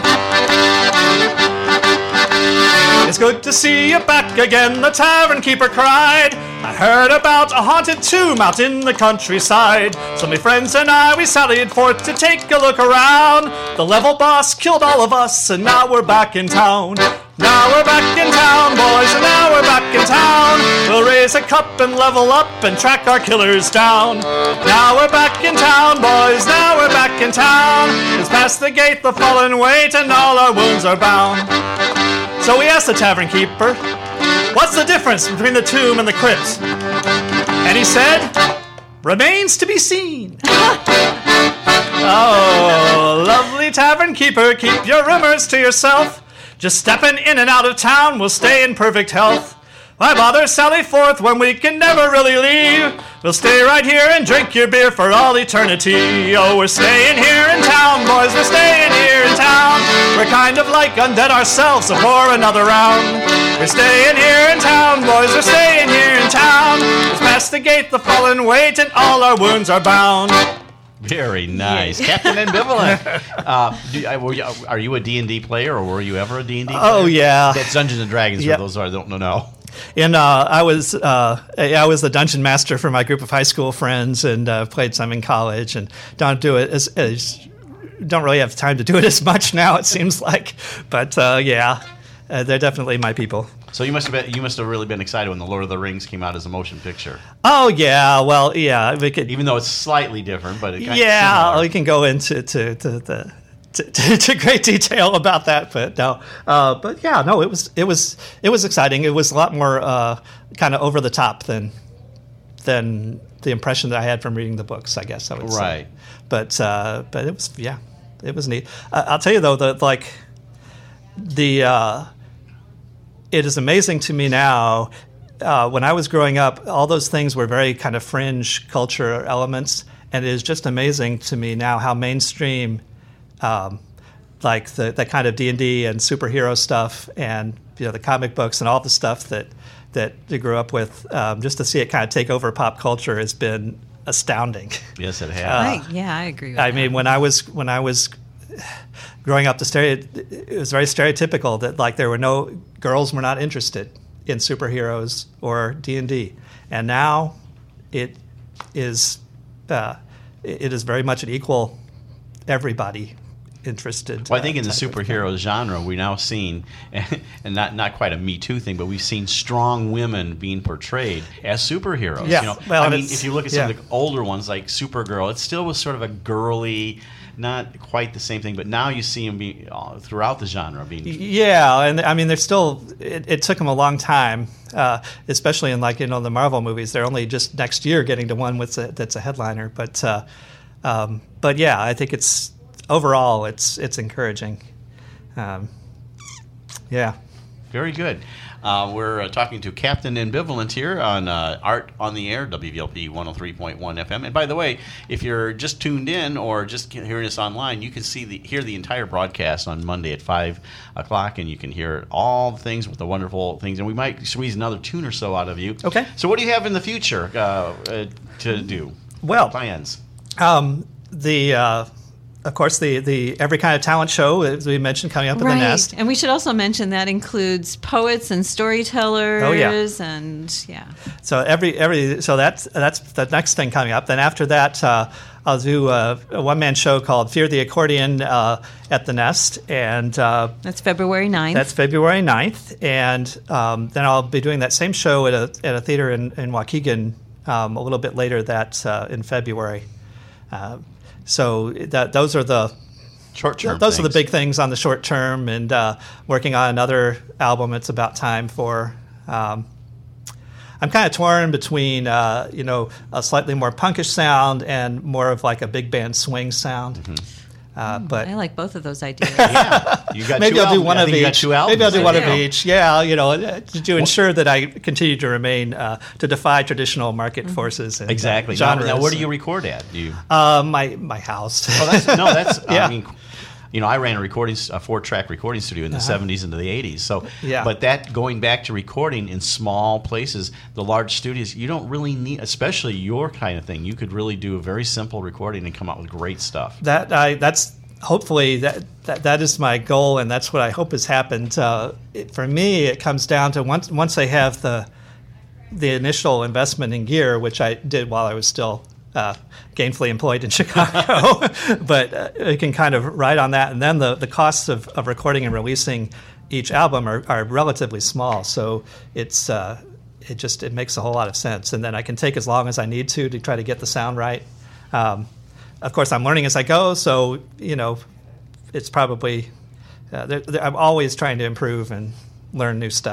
It's good to see you back again, the tavern keeper cried. I heard about a haunted tomb out in the countryside. So my friends and I, we sallied forth to take a look around. The level boss killed all of us, and now we're back in town. Now we're back in town, boys, and now we're back in town. We'll raise a cup and level up and track our killers down. Now we're back in town, boys, now we're back in town. It's past the gate the fallen wait, and all our wounds are bound. So we asked the tavern keeper, what's the difference between the tomb and the crypt? And he said, remains to be seen. Oh, lovely tavern keeper, keep your rumors to yourself. Just stepping in and out of town, we'll stay in perfect health. Why bother sally forth when we can never really leave? We'll stay right here and drink your beer for all eternity. Oh, we're staying here in town, boys, we're staying here in town. We're kind of like undead ourselves, so pour another round. We're staying here in town, boys, we're staying here in town. Just past the gate, the fallen wait, and all our wounds are bound.
Very nice. Captain Ambivalent. Uh, do, uh, were you, are you a D and D player, or were you ever a D and D player?
Oh, yeah.
That's Dungeons and Dragons,
Yep.
for those who I don't know.
And uh, I was uh, I was the dungeon master for my group of high school friends, and uh, played some in college. And don't do it as, as don't really have time to do it as much now. It seems like, but uh, yeah, uh, they're definitely my people.
So you must have been, you must have really been excited when the Lord of the Rings came out as a motion picture,
Oh yeah, well yeah, we could.
even though it's slightly different. But it kind
Yeah,
of similar.
we can go into to, to the. To, to, to great detail about that, but no, uh, but yeah, no, it was it was it was exciting. It was a lot more uh, kind of over the top than than the impression that I had from reading the books, I guess I would say.
Right.
But uh, but it was yeah, it was neat. Uh, I'll tell you though that like the uh, it is amazing to me now. Uh, when I was growing up, all those things were very kind of fringe culture elements, and it is just amazing to me now how mainstream. Um, like the, the kind of D and D and superhero stuff, and you know the comic books and all the stuff that that you grew up with, um, just to see it kind of take over pop culture has been astounding.
Yes, it has.
Right. Yeah, I agree with
I
that.
mean, when I was when I was growing up, the stereo, it was very stereotypical that like there were no girls were not interested in superheroes or D and D, and now it is uh, it is very much an equal everybody interested.
Well, I think in the
uh, type of thing.
superhero genre, we're now seeing, and not not quite a Me Too thing, but we've seen strong women being portrayed as superheroes.
Yeah.
You know,
Well,
I
and
mean,
it's-
if you look at some
yeah.
of the older ones like Supergirl, it still was sort of a girly, not quite the same thing. But now you see them be uh, throughout the genre being.
Yeah, and I mean, they're still. It, it took them a long time, uh, especially in like you know the Marvel movies. They're only just next year getting to one with a, that's a headliner. But uh, um, but yeah, I think it's overall it's it's encouraging. Um, yeah.
Very good. Uh, we're uh, talking to Captain Ambivalent here on uh, Art on the Air, W V L P one oh three point one F M. And by the way, if you're just tuned in or just hearing us online, you can see the hear the entire broadcast on Monday at five o'clock, and you can hear all the things with the wonderful things. And we might squeeze another tune or so out of you.
Okay.
So what do you have in the future uh, uh, to do?
Well,
Plans.
um, the uh, of course the the Every Kind of Talent show as we mentioned coming up in
right.
the Nest.
And we should also mention that includes poets and storytellers.
Oh, yeah.
And yeah.
So every every so that's that's the next thing coming up. Then after that, uh, I'll do a, a one man show called Fear the Accordion uh, at the Nest, and uh,
That's February ninth.
that's February ninth. And um, then I'll be doing that same show at a at a theater in in Waukegan um, a little bit later that uh, in February. Uh, so that those are the
Short term.
those are the big things on the short term, and uh, working on another album. It's about time for. Um, I'm kind of torn between, uh, you know, a slightly more punkish sound and more of like a big band swing sound.
Mm-hmm.
Uh, but
I like both of those ideas.
Yeah. You got
maybe
two
I'll do
albums.
one
I
of
think you got
each.
two albums.
Maybe I'll do one of
Yeah.
each. Yeah, you know, uh, to ensure that I continue to remain uh, to defy traditional market forces. And, uh,
Exactly. Now,
genres.
now, where do you record at? Do you?
Uh, my my house.
Oh, that's, no, that's.
Yeah.
I mean, you know, I ran a recording, a four-track recording studio in the seventies into the eighties. So,
Yeah.
but that going back to recording in small places, the large studios, you don't really need, especially your kind of thing. You could really do a very simple recording and come out with great stuff.
That I that's hopefully that, that that is my goal, and that's what I hope has happened. Uh, it, for me, it comes down to once once I have the the initial investment in gear, which I did while I was still uh, gainfully employed in Chicago, but uh, I can kind of ride on that, and then the the costs of, of recording and releasing each album are, are relatively small, so it's. Uh, it just it makes a whole lot of sense, and then I can take as long as I need to to try to get the sound right. Um, Of course, I'm learning as I go, so you know, it's probably uh, they're, they're, I'm always trying to improve and learn new stuff.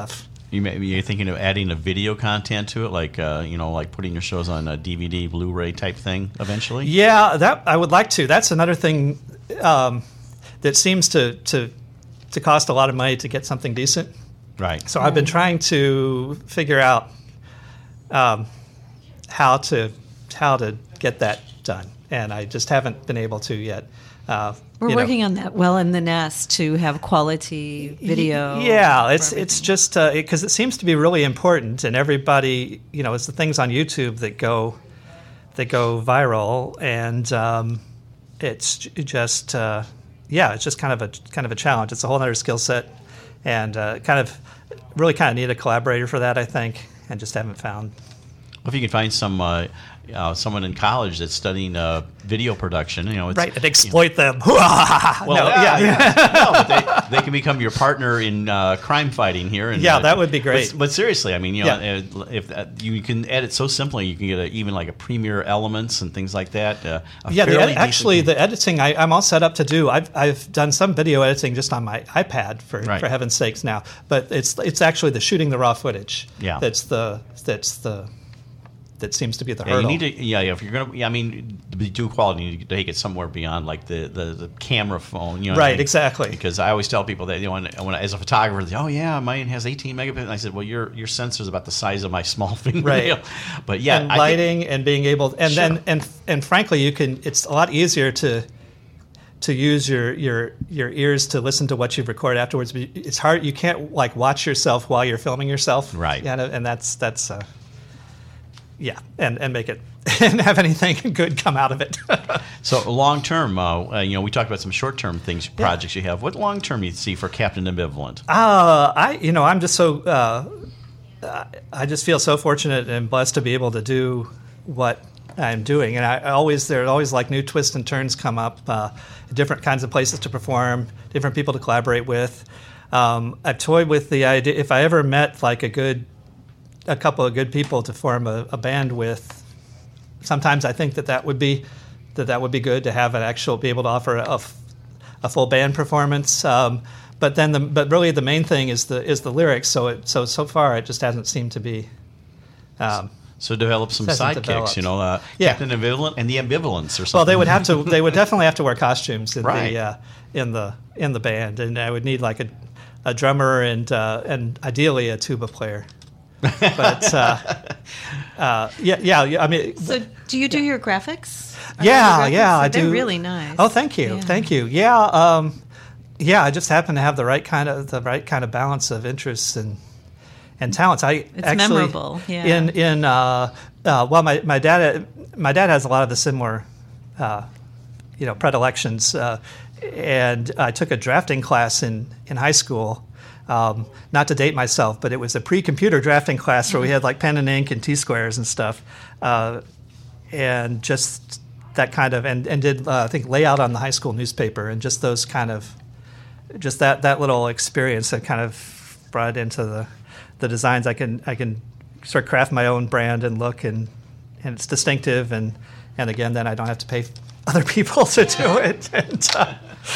You may, you're thinking of adding a video content to it, like uh, you know, like putting your shows on a D V D, Blu-ray type thing eventually.
Yeah, that I would like to. That's another thing um, that seems to, to to cost a lot of money to get something decent.
Right.
So I've been trying to figure out um, how to how to get that done, and I just haven't been able to yet. Uh,
We're
you know.
working on that well in the nest to have quality video.
Yeah, it's it's just because uh, it, it seems to be really important, and everybody, you know, it's the things on YouTube that go that go viral, and um, it's j- just uh, yeah, it's just kind of a kind of a challenge. It's a whole other skill set, and uh, kind of really kind of need a collaborator for that, I think, and just haven't found.
Well, if you can find some uh, uh, someone in college that's studying uh, video production, you know, it's,
Right, and exploit
you know,
them.
Well,
no,
yeah,
yeah,
yeah. no, but they, they can become your partner in uh, crime fighting here. And,
Yeah,
uh,
that would be great.
But, but seriously, I mean, you know,
Yeah.
uh, if uh, you can edit so simply, you can get a, even like a Premiere Elements and things like that. Uh, a
Yeah, the
fairly
ed-
decent
actually,
thing.
the editing I, I'm all set up to do. I've I've done some video editing just on my iPad for,
Right.
for heaven's sakes now. But it's it's actually the shooting the raw footage.
Yeah.
That's the that's the that seems to be the
Yeah, you
hurdle.
need to. Yeah, yeah. If you're gonna, yeah, I mean, to be do quality, you need to take it somewhere beyond like the, the, the camera phone. You know what I
Right,
mean?
exactly.
Because I always tell people that you know, when, when I, as a photographer, they, oh yeah, mine has eighteen megapixels. And I said, well, your your sensor's about the size of my small fingernail.
Right.
But yeah,
and
I think-
lighting and being able and
Sure.
then and and frankly, you can. It's a lot easier to to use your your your ears to listen to what you've recorded afterwards. But it's hard. You can't like watch yourself while you're filming yourself.
Right.
Yeah, and that's that's. Uh, Yeah, and, and make it and have anything good come out of it.
So long term, uh, uh, you know, we talked about some short term things, projects you have. What long term you see for Captain Ambivalent?
uh, I, you know, I'm just so uh, I just feel so fortunate and blessed to be able to do what I'm doing, and I I always there are always like new twists and turns come up, uh, different kinds of places to perform, different people to collaborate with. Um, I've toyed with the idea if I ever met like a good a couple of good people to form a, a band with. Sometimes I think that that would be that that would be good to have an actual be able to offer a, f- a full band performance. Um, but then the but really the main thing is the is the lyrics. So it so so far it just hasn't seemed to be. Um,
So develop some
Hasn't
sidekicks,
developed.
you know, uh,
Yeah.
Captain Ambivalent and the Ambivalents or something.
well, they would have to. They would definitely have to wear costumes in
Right.
the uh, in the in the band, and I would need like a, a drummer and uh, and ideally a tuba player. But uh, uh, yeah, yeah, yeah. I mean,
So, do you do your graphics? Are
yeah,
there graphics?
yeah, I
They're
do.
really nice.
Oh, thank you,
Yeah.
thank you. Yeah, um, yeah. I just happen to have the right kind of the right kind of balance of interests and and talents. I
It's
actually
memorable, yeah.
in in uh, uh, well, my my dad my dad has a lot of the similar, uh, you know, predilections, uh, and I took a drafting class in in high school. Um, not to date myself, but it was a pre-computer drafting class where we had like pen and ink and T-squares and stuff, uh, and just that kind of and and did uh, I think layout on the high school newspaper and just those kind of just that that little experience that kind of brought into the the designs. I can I can sort of craft my own brand and look and and it's distinctive and and again then I don't have to pay other people to do it. And, uh,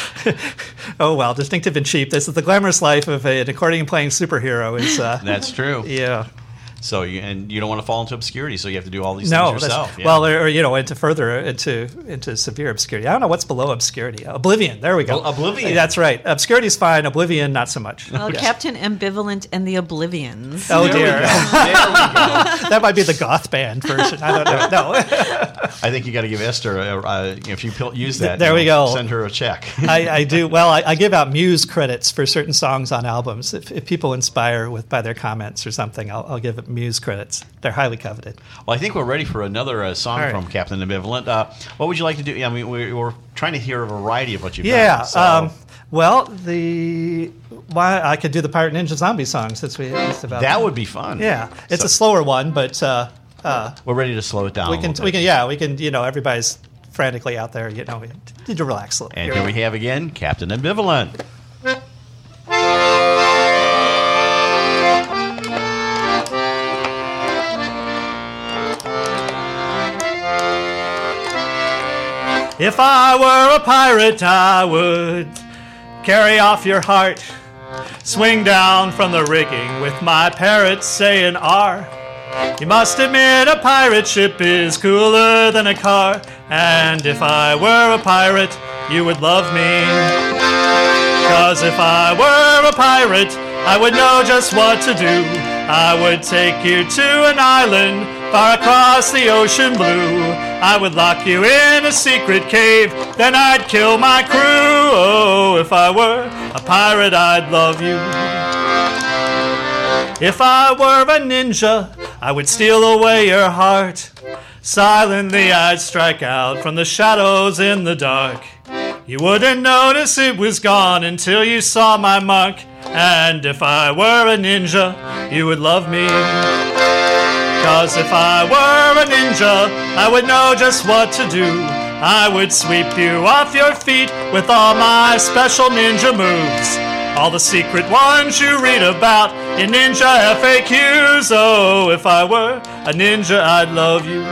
oh well, distinctive and cheap. This is the glamorous life of a, an accordion playing superhero. Is uh,
That's true.
yeah.
So you and you don't want to fall into obscurity, so you have to do all these
No,
things
that's,
yourself. Yeah.
well, or, or you know, into further into into severe obscurity. I don't know what's below obscurity. Oblivion. There we go.
Well, oblivion.
That's right. Obscurity's fine. Oblivion, not so much.
Well,
Yes.
Captain Ambivalent and the Oblivions.
Oh
There we
dear,
go. There we go.
that might be the goth band version. I don't know. No,
I think you got to give Esther, a, uh, if you pil- use that,
There
you
we
know,
go.
Send her a check.
I, I do. Well, I, I give out Muse credits for certain songs on albums. If, if people inspire with by their comments or something, I'll, I'll give it Muse credits. They're highly coveted.
Well, I think we're ready for another uh, song
All right.
from Captain Ambivalent. Uh, what would you like to do? I mean, we, we're trying to hear a variety of what you've
Yeah.
done. So,
Um, well, the why I could do the Pirate Ninja Zombie song since we it's about
that would be fun.
Yeah, it's
So-
a slower one, but uh, uh,
We're ready to slow it down.
we
a
can
little
we
bit.
can yeah we can you know everybody's frantically out there. You know, we need to relax a little.
And here we have again Captain Ambivalent.
If I were a pirate, I would carry off your heart, swing down from the rigging with my parrot saying R. You must admit a pirate ship is cooler than a car, and if I were a pirate, you would love me. 'Cause if I were a pirate, I would know just what to do. I would take you to an island far across the ocean blue. I would lock you in a secret cave, then I'd kill my crew. Oh, if I were a pirate, I'd love you. If I were a ninja, I would steal away your heart. Silently I'd strike out from the shadows in the dark. You wouldn't notice it was gone until you saw my mark. And if I were a ninja, you would love me. 'Cause if I were a ninja, I would know just what to do. I would sweep you off your feet with all my special ninja moves. All the secret ones you read about in Ninja F A Qs. Oh, if I were a ninja, I'd love you.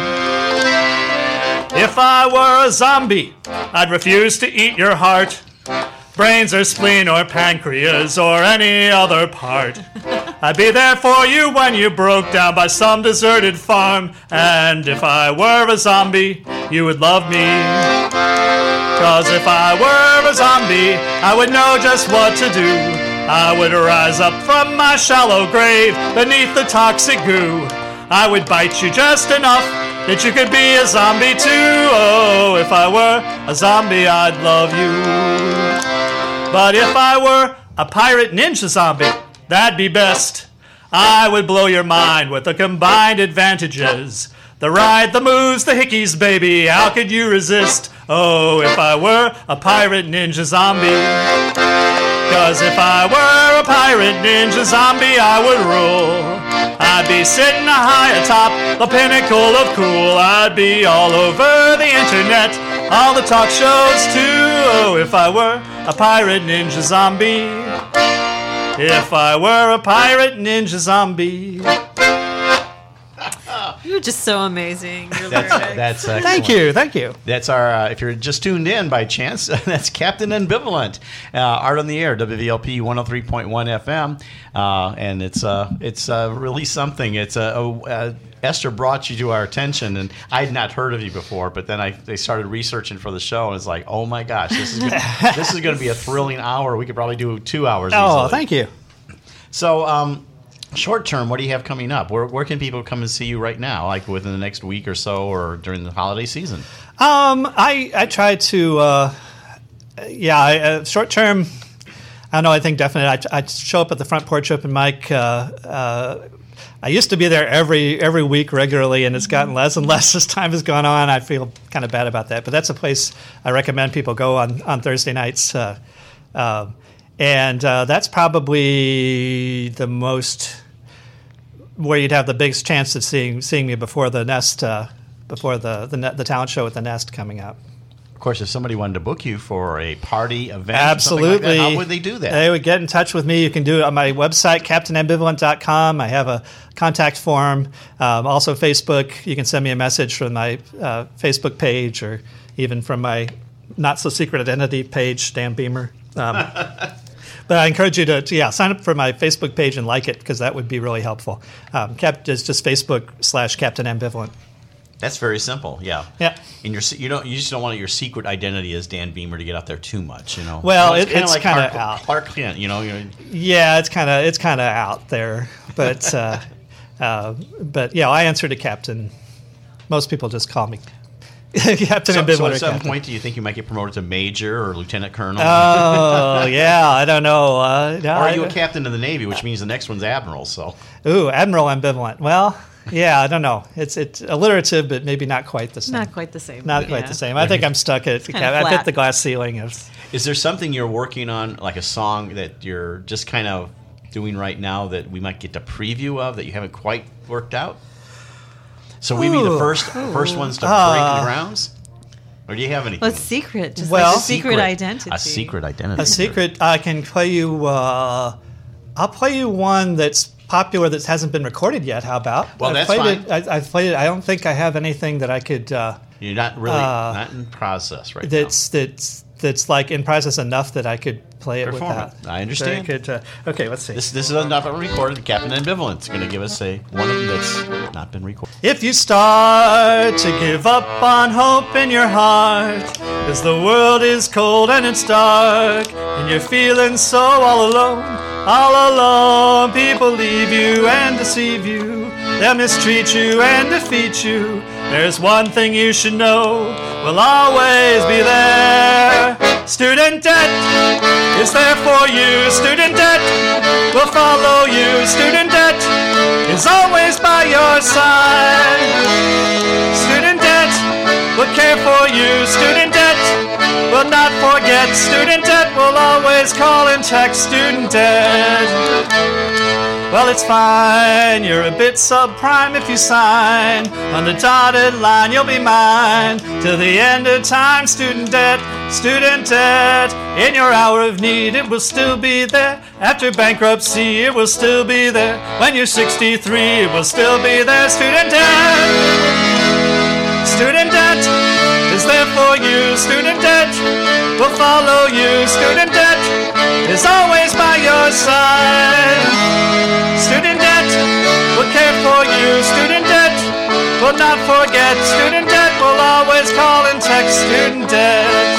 If I were a zombie, I'd refuse to eat your heart. Brains or spleen or pancreas or any other part. I'd be there for you when you broke down by some deserted farm. And if I were a zombie, you would love me. 'Cause if I were a zombie, I would know just what to do. I would rise up from my shallow grave beneath the toxic goo. I would bite you just enough that you could be a zombie too. Oh, if I were a zombie, I'd love you. But if I were a pirate ninja zombie, that'd be best. I would blow your mind with the combined advantages. The ride, the moves, the hickeys, baby, how could you resist? Oh, if I were a pirate ninja zombie. 'Cause if I were a pirate ninja zombie, I would rule. I'd be sitting high atop the pinnacle of cool. I'd be all over the internet, all the talk shows too. Oh, if I were a pirate ninja zombie. If I were a pirate ninja zombie.
You're just so amazing. Your
That's,
lyrics.
that's excellent.
Thank you, thank you.
That's our, uh, if you're just tuned in by chance, that's Captain Ambivalent. Uh, Art on the Air, W V L P one oh three point one F M. Uh, and it's uh, it's uh, really something. It's uh, uh, Esther brought you to our attention, and I had not heard of you before, but then I they started researching for the show, and it's like, oh my gosh, this is gonna, this is going to be a thrilling hour. We could probably do two hours
Oh,
easily.
thank you.
So, um, short term, what do you have coming up? Where, where can people come and see you right now, like within the next week or so, or during the holiday season?
Um, I I try to, uh, yeah, I, uh, short term. I don't know. I think definitely. I, I show up at the Front Porch Open Mic. Uh, uh, I used to be there every every week regularly, and it's gotten less and less as time has gone on. I feel kind of bad about that, but that's a place I recommend people go on on Thursday nights. Uh, uh, and uh, that's probably the most where you'd have the biggest chance of seeing seeing me before the Nest, uh, before the, the the talent show at the Nest coming up.
Of course, if somebody wanted to book you for a party event,
Absolutely,
or something like that, how would they do that?
They would get in touch with me. You can do it on my website, captain ambivalent dot com. I have a contact form. Um, also, Facebook. You can send me a message from my uh, Facebook page, or even from my not so secret identity page, Dan Beamer. Um, But I encourage you to, to, yeah, sign up for my Facebook page and like it, because that would be really helpful. Um, Cap, it's just Facebook slash Captain Ambivalent.
That's very simple. Yeah.
Yeah.
And your you don't you just don't want your secret identity as Dan Beamer to get out there too much. You know.
Well,
You know,
it-
kinda
it's
like
kinda
Clark,
out.
Clark Kent. You know. You're,
Yeah, it's kind of it's kind of out there, but uh, uh, but yeah, I answer to Captain. Most people just call me Captain
so,
Ambivalent.
so
or
at some
Captain.
point, do you think you might get promoted to major or lieutenant colonel?
Oh yeah, I don't know. Uh, no,
or are you
I-
a captain of the Navy, which means the next one's admiral? So.
Ooh, Admiral Ambivalent. Well, yeah, I don't know. It's it's alliterative, but maybe not quite the same.
Not quite the same.
Not quite
Yeah.
the same. I think I'm stuck at.
kinda
I've hit
flat.
the glass ceiling of.
Is there something you're working on, like a song that you're just kind of doing right now that we might get a preview of that you haven't quite worked out? So we be the
Ooh.
first first ones to
Uh,
break the grounds? Or do you have anything?
Well, it's secret, just
Well-
like a secret, identity.
A secret identity.
A secret. I can play you. Uh, I'll play you one that's popular that hasn't been recorded yet. How about?
Well,
I've
that's
played
fine.
It, I, I've played it. I don't think I have anything that I could. Uh,
You're not really
Uh,
not in process right
that's that's that's like in process enough that I could play it
Perform
with
it.
that.
I understand.
Very good. Uh, okay, let's see.
This this is not recorded. Captain Ambivalent's going to give us a one of them that's not been recorded.
If you start to give up on hope in your heart, as the world is cold and it's dark, and you're feeling so all alone, all alone, people leave you and deceive you, they'll mistreat you and defeat you. There's one thing you should know, will always be there. Student debt is there for you. Student debt will follow you. Student debt is always by your side. Student debt will care for you. Student debt will not forget. Student debt will always call and text. Student debt. Well, it's fine, you're a bit subprime if you sign. On the dotted line, you'll be mine. Till the end of time, student debt, student debt. In your hour of need, it will still be there. After bankruptcy, it will still be there. When you're sixty-three, it will still be there. Student debt, student debt is there for you. Student debt will follow you. Student debt is always by your side. Student debt will care for you. Student debt will not forget. Student debt will always call and text. Student debt.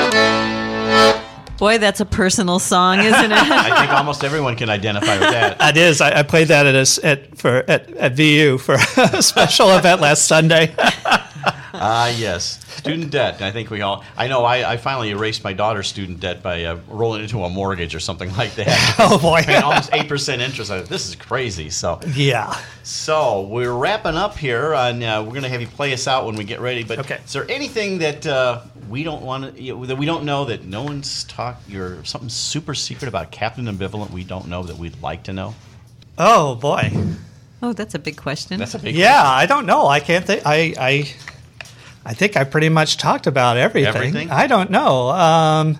Boy, that's a personal song, isn't it?
I think almost everyone can identify with that.
It is. I, I played that at a, at for at, at V U for a special event last Sunday.
Ah, yes. Student debt. I think we all. I know. I, I finally erased my daughter's student debt by uh, rolling into a mortgage or something like that.
Oh boy!
Paying almost eight percent interest. I, this is crazy. So
Yeah.
So we're wrapping up here, and uh, we're going to have you play us out when we get ready. But
Okay.
is there anything that uh, we don't want to, you know, that we don't know that no one's talked? You're something super secret about Captain Ambivalent we don't know that we'd like to know.
Oh boy.
Oh, that's a big question.
That's a big
Yeah, I don't know. I can't think. I I I think I pretty much talked about everything.
Everything?
I don't know. Um.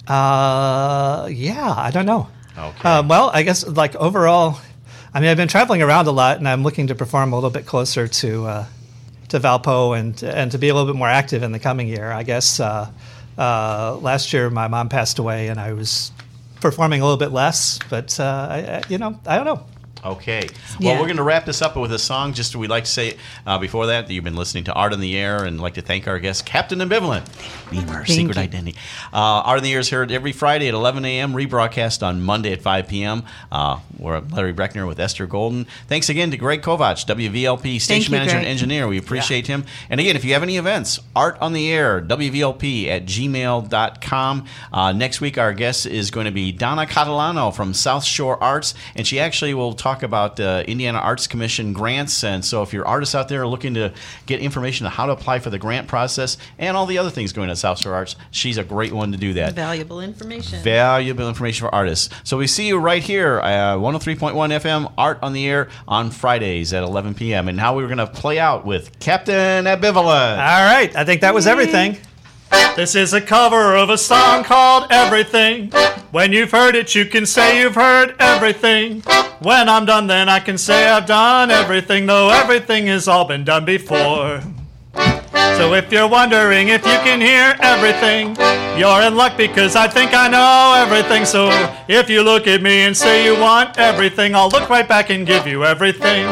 Uh. Yeah, I don't know.
Okay.
Um, well, I guess like overall, I mean, I've been traveling around a lot, and I'm looking to perform a little bit closer to uh, to Valpo and and to be a little bit more active in the coming year. I guess uh, uh, last year my mom passed away, and I was performing a little bit less. But uh, I, I, you know, I don't know.
Okay. Well,
Yeah.
we're going to wrap this up with a song. Just we'd like to say uh, before that that you've been listening to Art on the Air, and like to thank our guest, Captain Ambivalent, being our secret
you.
identity. Uh, Art on the Air is here every Friday at eleven a.m., rebroadcast on Monday at five p.m. Uh, we're Larry Breckner with Esther Golden. Thanks again to Greg Kovach, W V L P station
you,
manager
Greg.
and engineer. We appreciate him. And again, if you have any events, Art on the Air, W V L P at gmail dot com. Uh, next week, our guest is going to be Donna Catalano from South Shore Arts, and she actually will talk about uh, Indiana Arts Commission grants. And so if you're artists out there looking to get information on how to apply for the grant process and all the other things going on at South Shore Arts, she's a great one to do that.
Valuable information.
Valuable information for artists. So we see you right here, uh, one oh three point one F M, Art on the Air, on Fridays at eleven p.m. And now we're going to play out with Captain Ambivalent.
All right, I think that was everything. This is a cover of a song called Everything. When you've heard it, you can say you've heard everything. When I'm done, then I can say I've done everything, though everything has all been done before. So if you're wondering if you can hear everything, you're in luck because I think I know everything. So if you look at me and say you want everything, I'll look right back and give you everything.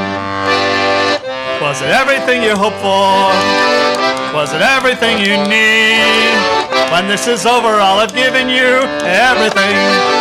Was it everything you hoped for? Was it everything you need? When this is over, I'll have given you everything.